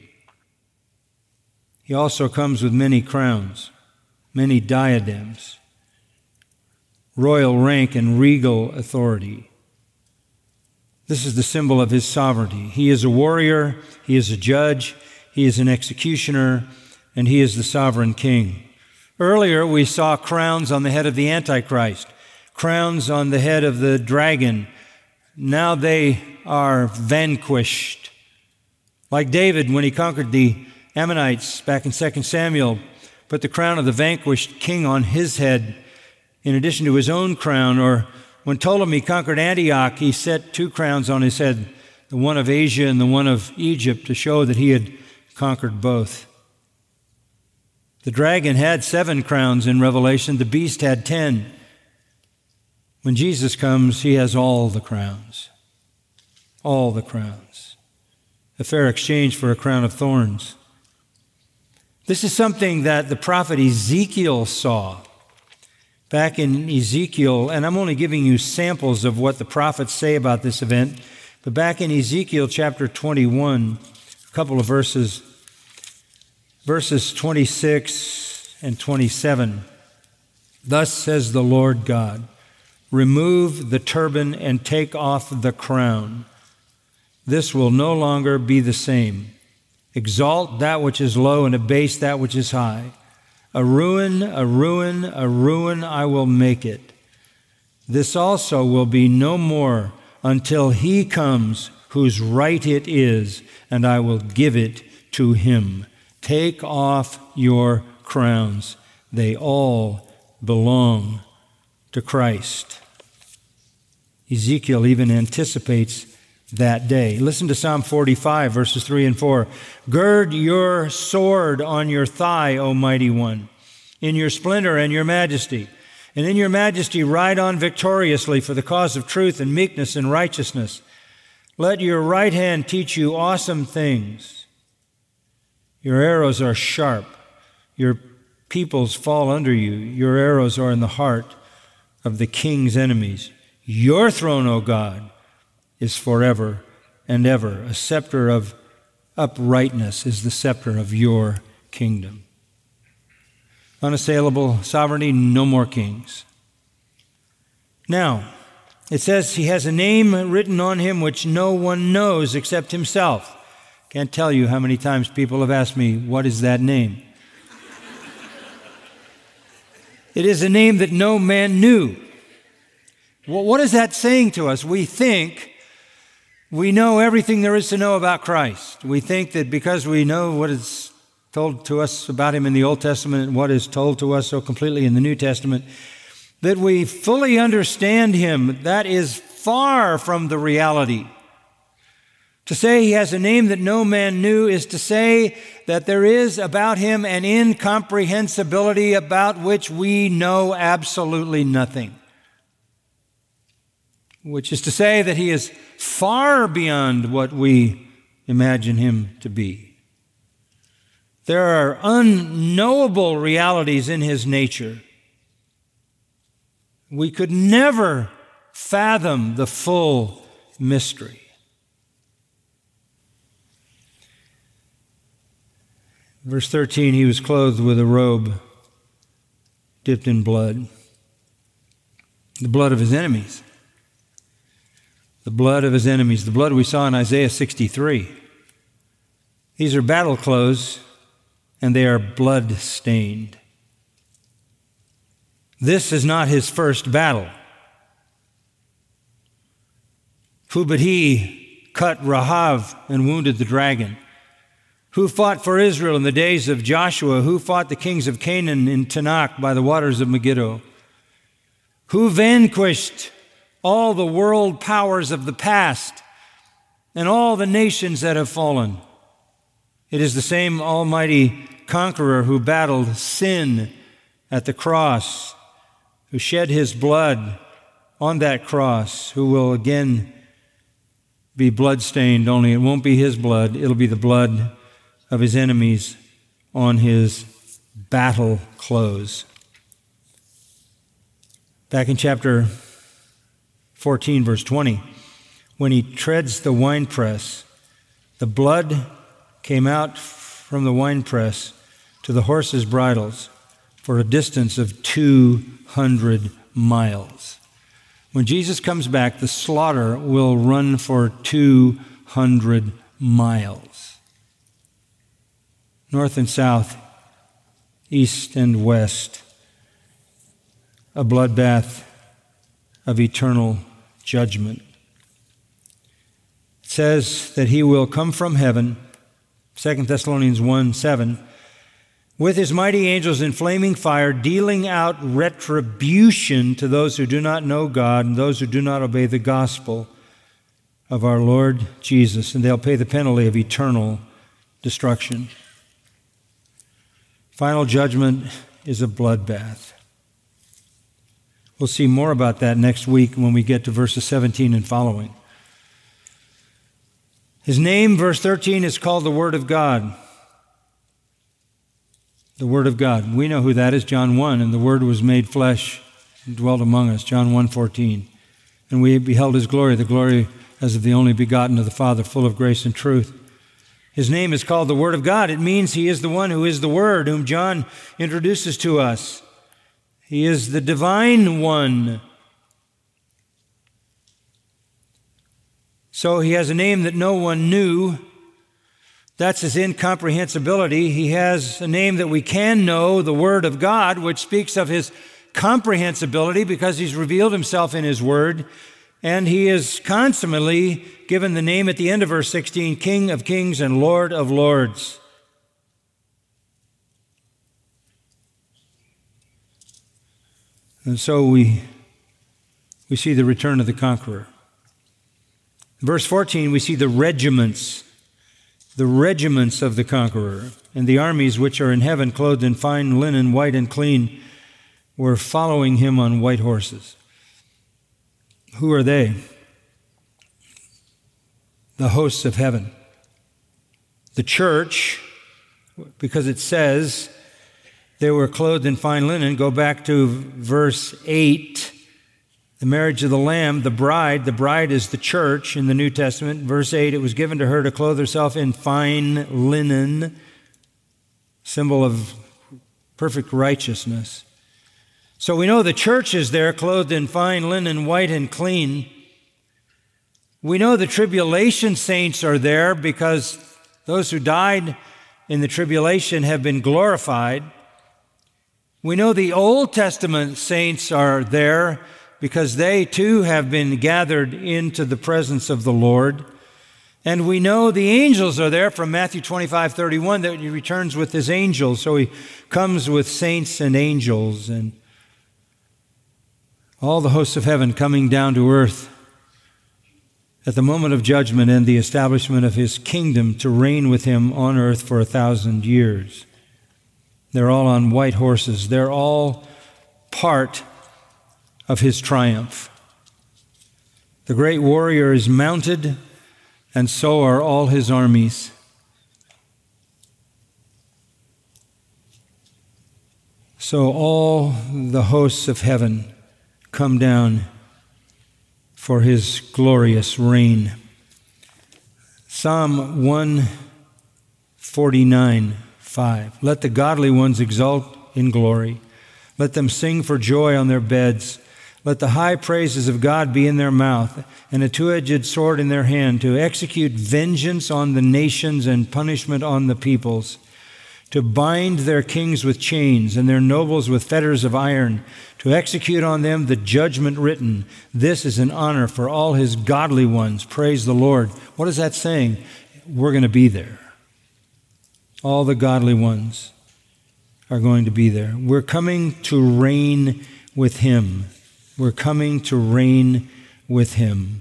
He also comes with many crowns, many diadems, royal rank and regal authority. This is the symbol of his sovereignty. He is a warrior, he is a judge, he is an executioner, and he is the sovereign king. Earlier, we saw crowns on the head of the Antichrist, crowns on the head of the dragon. Now they are vanquished. Like David, when he conquered the Ammonites back in 2 Samuel, put the crown of the vanquished king on his head in addition to his own crown. Or when Ptolemy conquered Antioch, he set two crowns on his head, the one of Asia and the one of Egypt, to show that he had conquered both. The dragon had 7 crowns in Revelation. The beast had 10. When Jesus comes, he has all the crowns. All the crowns. A fair exchange for a crown of thorns. This is something that the prophet Ezekiel saw. Back in Ezekiel, and I'm only giving you samples of what the prophets say about this event, but back in Ezekiel chapter 21, a couple of verses 26 and 27. Thus says the Lord God, remove the turban and take off the crown. This will no longer be the same. Exalt that which is low and abase that which is high. A ruin, a ruin, a ruin I will make it. This also will be no more until he comes whose right it is, and I will give it to him. Take off your crowns. They all belong to Christ. Ezekiel even anticipates that day. Listen to Psalm 45, verses 3 and 4. Gird your sword on your thigh, O mighty one, in your splendor and your majesty. And in your majesty ride on victoriously for the cause of truth and meekness and righteousness. Let your right hand teach you awesome things. Your arrows are sharp. Your peoples fall under you. Your arrows are in the heart of the king's enemies. Your throne, O God, is forever and ever. A scepter of uprightness is the scepter of your kingdom. Unassailable sovereignty, no more kings. Now, it says he has a name written on him which no one knows except himself. Can't tell you how many times people have asked me, what is that name? It is a name that no man knew. Well, what is that saying to us? We think we know everything there is to know about Christ. We think that because we know what is told to us about him in the Old Testament and what is told to us so completely in the New Testament, that we fully understand him. That is far from the reality. To say he has a name that no man knew is to say that there is about him an incomprehensibility about which we know absolutely nothing. Which is to say that he is far beyond what we imagine him to be. There are unknowable realities in his nature. We could never fathom the full mystery. Verse 13, he was clothed with a robe dipped in blood, the blood of his enemies. The blood of his enemies, the blood we saw in Isaiah 63. These are battle clothes, and they are blood-stained. This is not his first battle. Who but he cut Rahav and wounded the dragon? Who fought for Israel in the days of Joshua? Who fought the kings of Canaan in Tanakh by the waters of Megiddo? Who vanquished all the world powers of the past and all the nations that have fallen? It is the same almighty conqueror who battled sin at the cross, who shed his blood on that cross, who will again be bloodstained, only it won't be his blood, it'll be the blood of his enemies on his battle clothes. Back in chapter 14, verse 20, when he treads the winepress, the blood came out from the winepress to the horses' bridles for a distance of 200 miles. When Jesus comes back, the slaughter will run for 200 miles. North and south, east and west, a bloodbath of eternal judgment. It says that he will come from heaven, 2 Thessalonians 1:7, with his mighty angels in flaming fire, dealing out retribution to those who do not know God and those who do not obey the gospel of our Lord Jesus, and they'll pay the penalty of eternal destruction. Final judgment is a bloodbath. We'll see more about that next week when we get to verses 17 and following. His name, verse 13, is called the Word of God. The Word of God. We know who that is, John 1, and the Word was made flesh and dwelt among us, John 1:14. And we beheld his glory, the glory as of the only begotten of the Father, full of grace and truth. His name is called the Word of God. It means he is the one who is the Word, whom John introduces to us. He is the divine one. So he has a name that no one knew. That's his incomprehensibility. He has a name that we can know, the Word of God, which speaks of his comprehensibility because he's revealed himself in his Word. And he is consummately given the name at the end of verse 16, King of Kings and Lord of Lords. And so we see the return of the conqueror. Verse 14, we see the regiments of the conqueror, and the armies which are in heaven, clothed in fine linen, white and clean, were following him on white horses. Who are they? The hosts of heaven. The church, because it says they were clothed in fine linen. Go back to verse 8. The marriage of the Lamb, the bride is the church in the New Testament. Verse 8, it was given to her to clothe herself in fine linen, symbol of perfect righteousness. So we know the church is there, clothed in fine linen, white and clean. We know the tribulation saints are there because those who died in the tribulation have been glorified. We know the Old Testament saints are there because they too have been gathered into the presence of the Lord. And we know the angels are there from Matthew 25:31 that he returns with his angels. So he comes with saints and angels and all the hosts of heaven coming down to earth at the moment of judgment and the establishment of his kingdom to reign with him on earth for 1,000 years. They're all on white horses. They're all part of his triumph. The great warrior is mounted, and so are all his armies. So all the hosts of heaven come down for his glorious reign. Psalm 149:5. Let the godly ones exult in glory. Let them sing for joy on their beds. Let the high praises of God be in their mouth and a two-edged sword in their hand, to execute vengeance on the nations and punishment on the peoples, to bind their kings with chains and their nobles with fetters of iron, to execute on them the judgment written. This is an honor for all his godly ones. Praise the Lord. What is that saying? We're going to be there. All the godly ones are going to be there. We're coming to reign with him. We're coming to reign with him.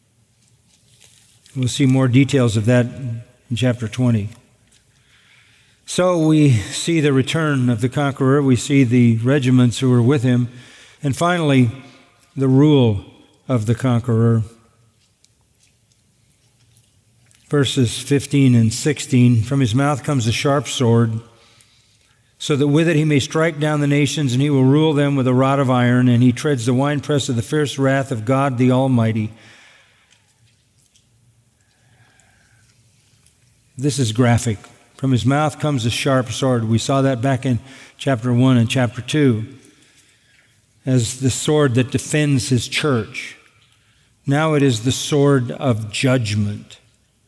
We'll see more details of that in chapter 20. So we see the return of the conqueror, we see the regiments who were with him, and finally, the rule of the conqueror. Verses 15 and 16, from his mouth comes a sharp sword, so that with it he may strike down the nations, and he will rule them with a rod of iron, and he treads the winepress of the fierce wrath of God the Almighty. This is graphic. From his mouth comes a sharp sword. We saw that back in chapter 1 and chapter 2 as the sword that defends his church. Now it is the sword of judgment.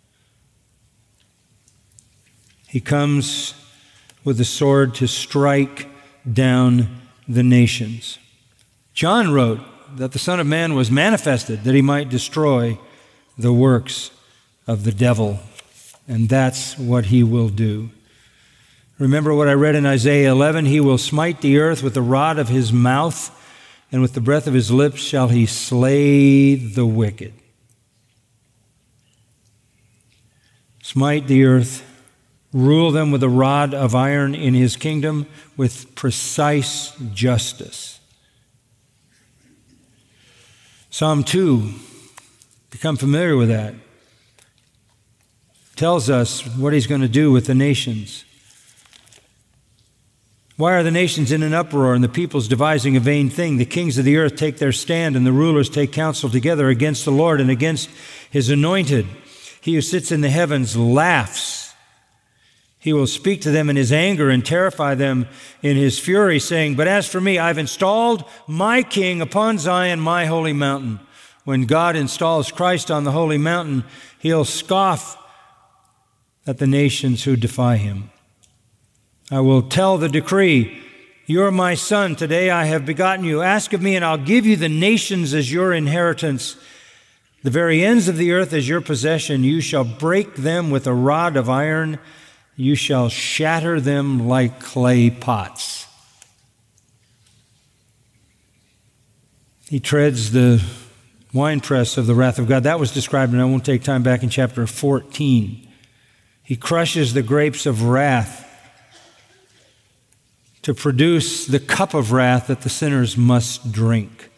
He comes with a sword to strike down the nations. John wrote that the Son of Man was manifested that he might destroy the works of the devil. And that's what he will do. Remember what I read in Isaiah 11? He will smite the earth with the rod of his mouth, and with the breath of his lips shall he slay the wicked. Smite the earth, rule them with a rod of iron in his kingdom with precise justice. Psalm 2, become familiar with that, tells us what he's going to do with the nations. Why are the nations in an uproar and the peoples devising a vain thing? The kings of the earth take their stand and the rulers take counsel together against the Lord and against his anointed. He who sits in the heavens laughs. He will speak to them in his anger and terrify them in his fury, saying, "But as for me, I've installed my king upon Zion, my holy mountain." When God installs Christ on the holy mountain, he'll scoff at the nations who defy him. I will tell the decree, "You are my son, today I have begotten you. Ask of me, and I'll give you the nations as your inheritance, the very ends of the earth as your possession. You shall break them with a rod of iron. You shall shatter them like clay pots." He treads the winepress of the wrath of God. That was described, and I won't take time, back in chapter 14. He crushes the grapes of wrath to produce the cup of wrath that the sinners must drink.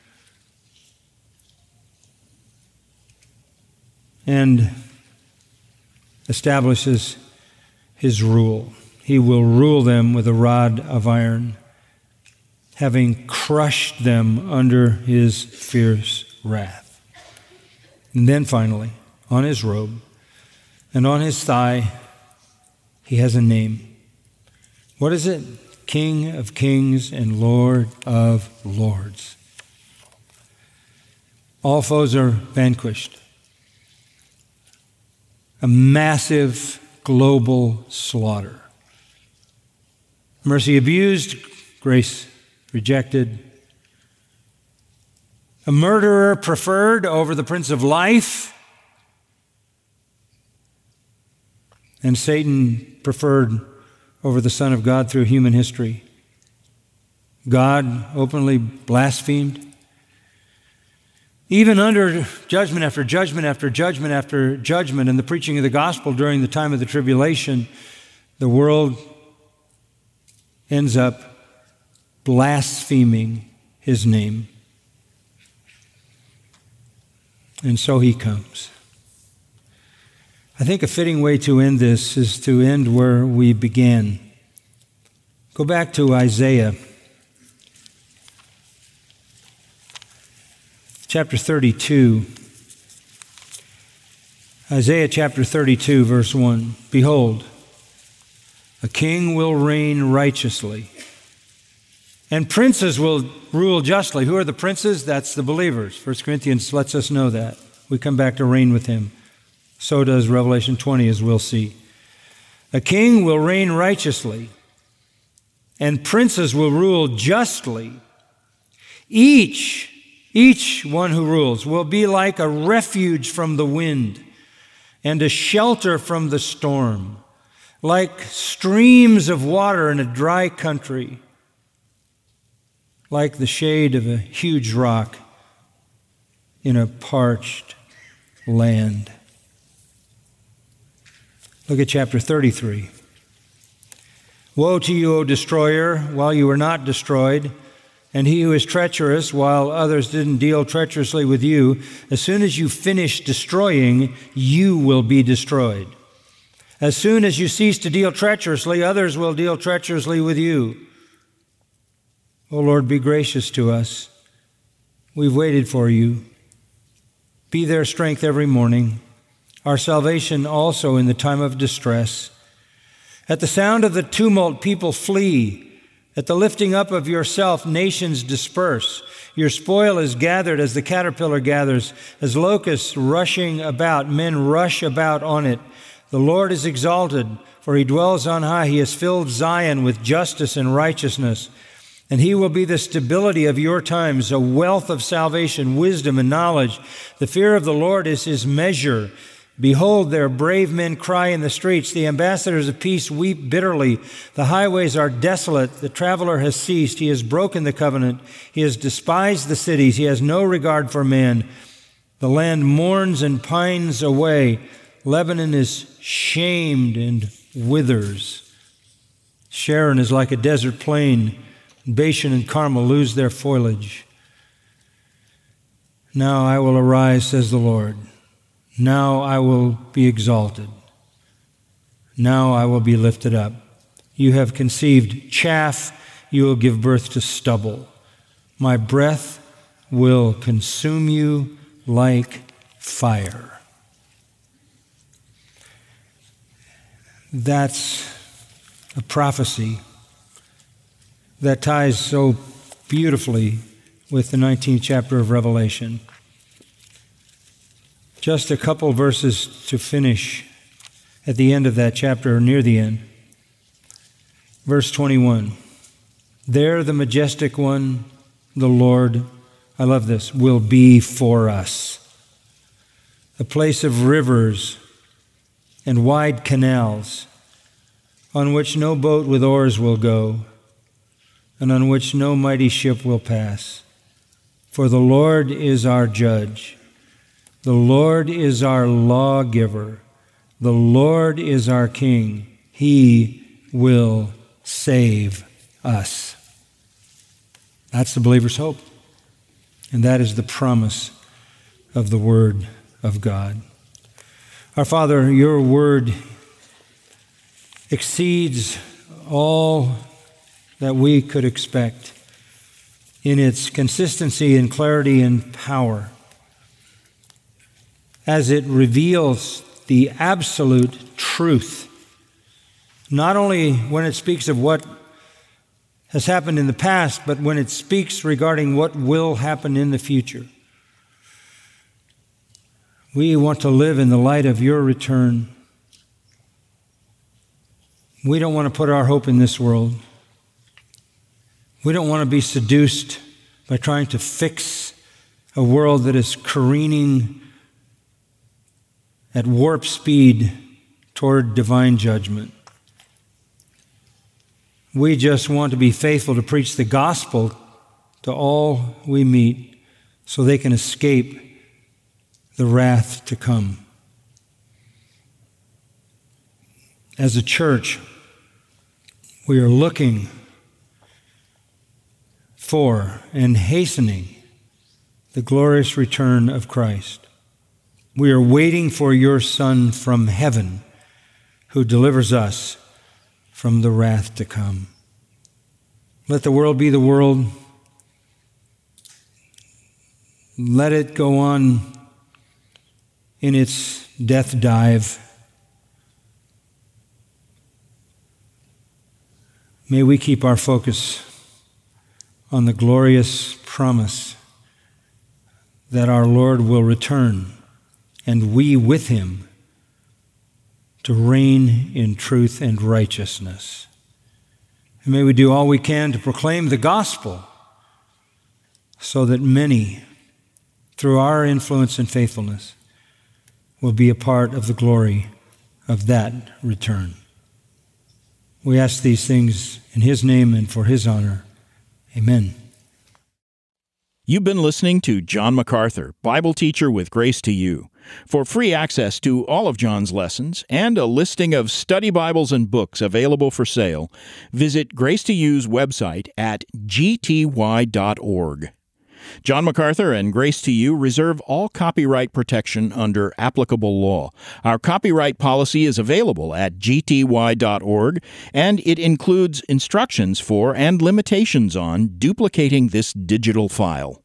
And establishes his rule. He will rule them with a rod of iron, having crushed them under his fierce wrath. And then finally, on his robe and on his thigh, he has a name. What is it? King of kings and Lord of lords. All foes are vanquished. A massive global slaughter. Mercy abused, grace rejected. A murderer preferred over the Prince of Life, and Satan preferred over the Son of God through human history. God openly blasphemed. Even under judgment after judgment after judgment after judgment in the preaching of the gospel during the time of the tribulation, the world ends up blaspheming his name. And so he comes. I think a fitting way to end this is to end where we began. Go back to Isaiah chapter 32. Isaiah chapter 32, verse 1. Behold, a king will reign righteously, and princes will rule justly. Who are the princes? That's the believers. 1 Corinthians lets us know that. We come back to reign with him. So does Revelation 20, as we'll see. A king will reign righteously, and princes will rule justly. Each one who rules will be like a refuge from the wind and a shelter from the storm, like streams of water in a dry country, like the shade of a huge rock in a parched land. Look at chapter 33. Woe to you, O destroyer, while you were not destroyed, and he who is treacherous, while others didn't deal treacherously with you. As soon as you finish destroying, you will be destroyed. As soon as you cease to deal treacherously, others will deal treacherously with you. O Lord, be gracious to us. We've waited for you. Be their strength every morning, our salvation also in the time of distress. At the sound of the tumult, people flee. At the lifting up of yourself, nations disperse. Your spoil is gathered as the caterpillar gathers, as locusts rushing about, men rush about on it. The Lord is exalted, for he dwells on high. He has filled Zion with justice and righteousness. And he will be the stability of your times, a wealth of salvation, wisdom, and knowledge. The fear of the Lord is his measure. Behold, their brave men cry in the streets. The ambassadors of peace weep bitterly. The highways are desolate. The traveler has ceased. He has broken the covenant. He has despised the cities. He has no regard for man. The land mourns and pines away. Lebanon is shamed and withers. Sharon is like a desert plain. Bashan and Carmel lose their foliage. Now I will arise, says the Lord. Now I will be exalted. Now I will be lifted up. You have conceived chaff, you will give birth to stubble. My breath will consume you like fire. That's a prophecy that ties so beautifully with the 19th chapter of Revelation. Just a couple verses to finish at the end of that chapter, or near the end. Verse 21. There the majestic one, the Lord, I love this, will be for us. A place of rivers and wide canals, on which no boat with oars will go, and on which no mighty ship will pass. For the Lord is our judge. The Lord is our lawgiver. The Lord is our king. He will save us. That's the believer's hope. And that is the promise of the Word of God. Our Father, your Word exceeds all that we could expect in its consistency and clarity and power, as it reveals the absolute truth, not only when it speaks of what has happened in the past, but when it speaks regarding what will happen in the future. We want to live in the light of your return. We don't want to put our hope in this world. We don't want to be seduced by trying to fix a world that is careening at warp speed toward divine judgment. We just want to be faithful to preach the gospel to all we meet so they can escape the wrath to come. As a church, we are looking for and hastening the glorious return of Christ. We are waiting for your Son from heaven, who delivers us from the wrath to come. Let the world be the world. Let it go on in its death dive. May we keep our focus on the glorious promise that our Lord will return, and we with him, to reign in truth and righteousness. And may we do all we can to proclaim the gospel so that many, through our influence and faithfulness, will be a part of the glory of that return. We ask these things in his name and for his honor. Amen. You've been listening to John MacArthur, Bible teacher with Grace to You. For free access to all of John's lessons and a listing of study Bibles and books available for sale, visit Grace to You's website at gty.org. John MacArthur and Grace to You reserve all copyright protection under applicable law. Our copyright policy is available at gty.org, and it includes instructions for and limitations on duplicating this digital file.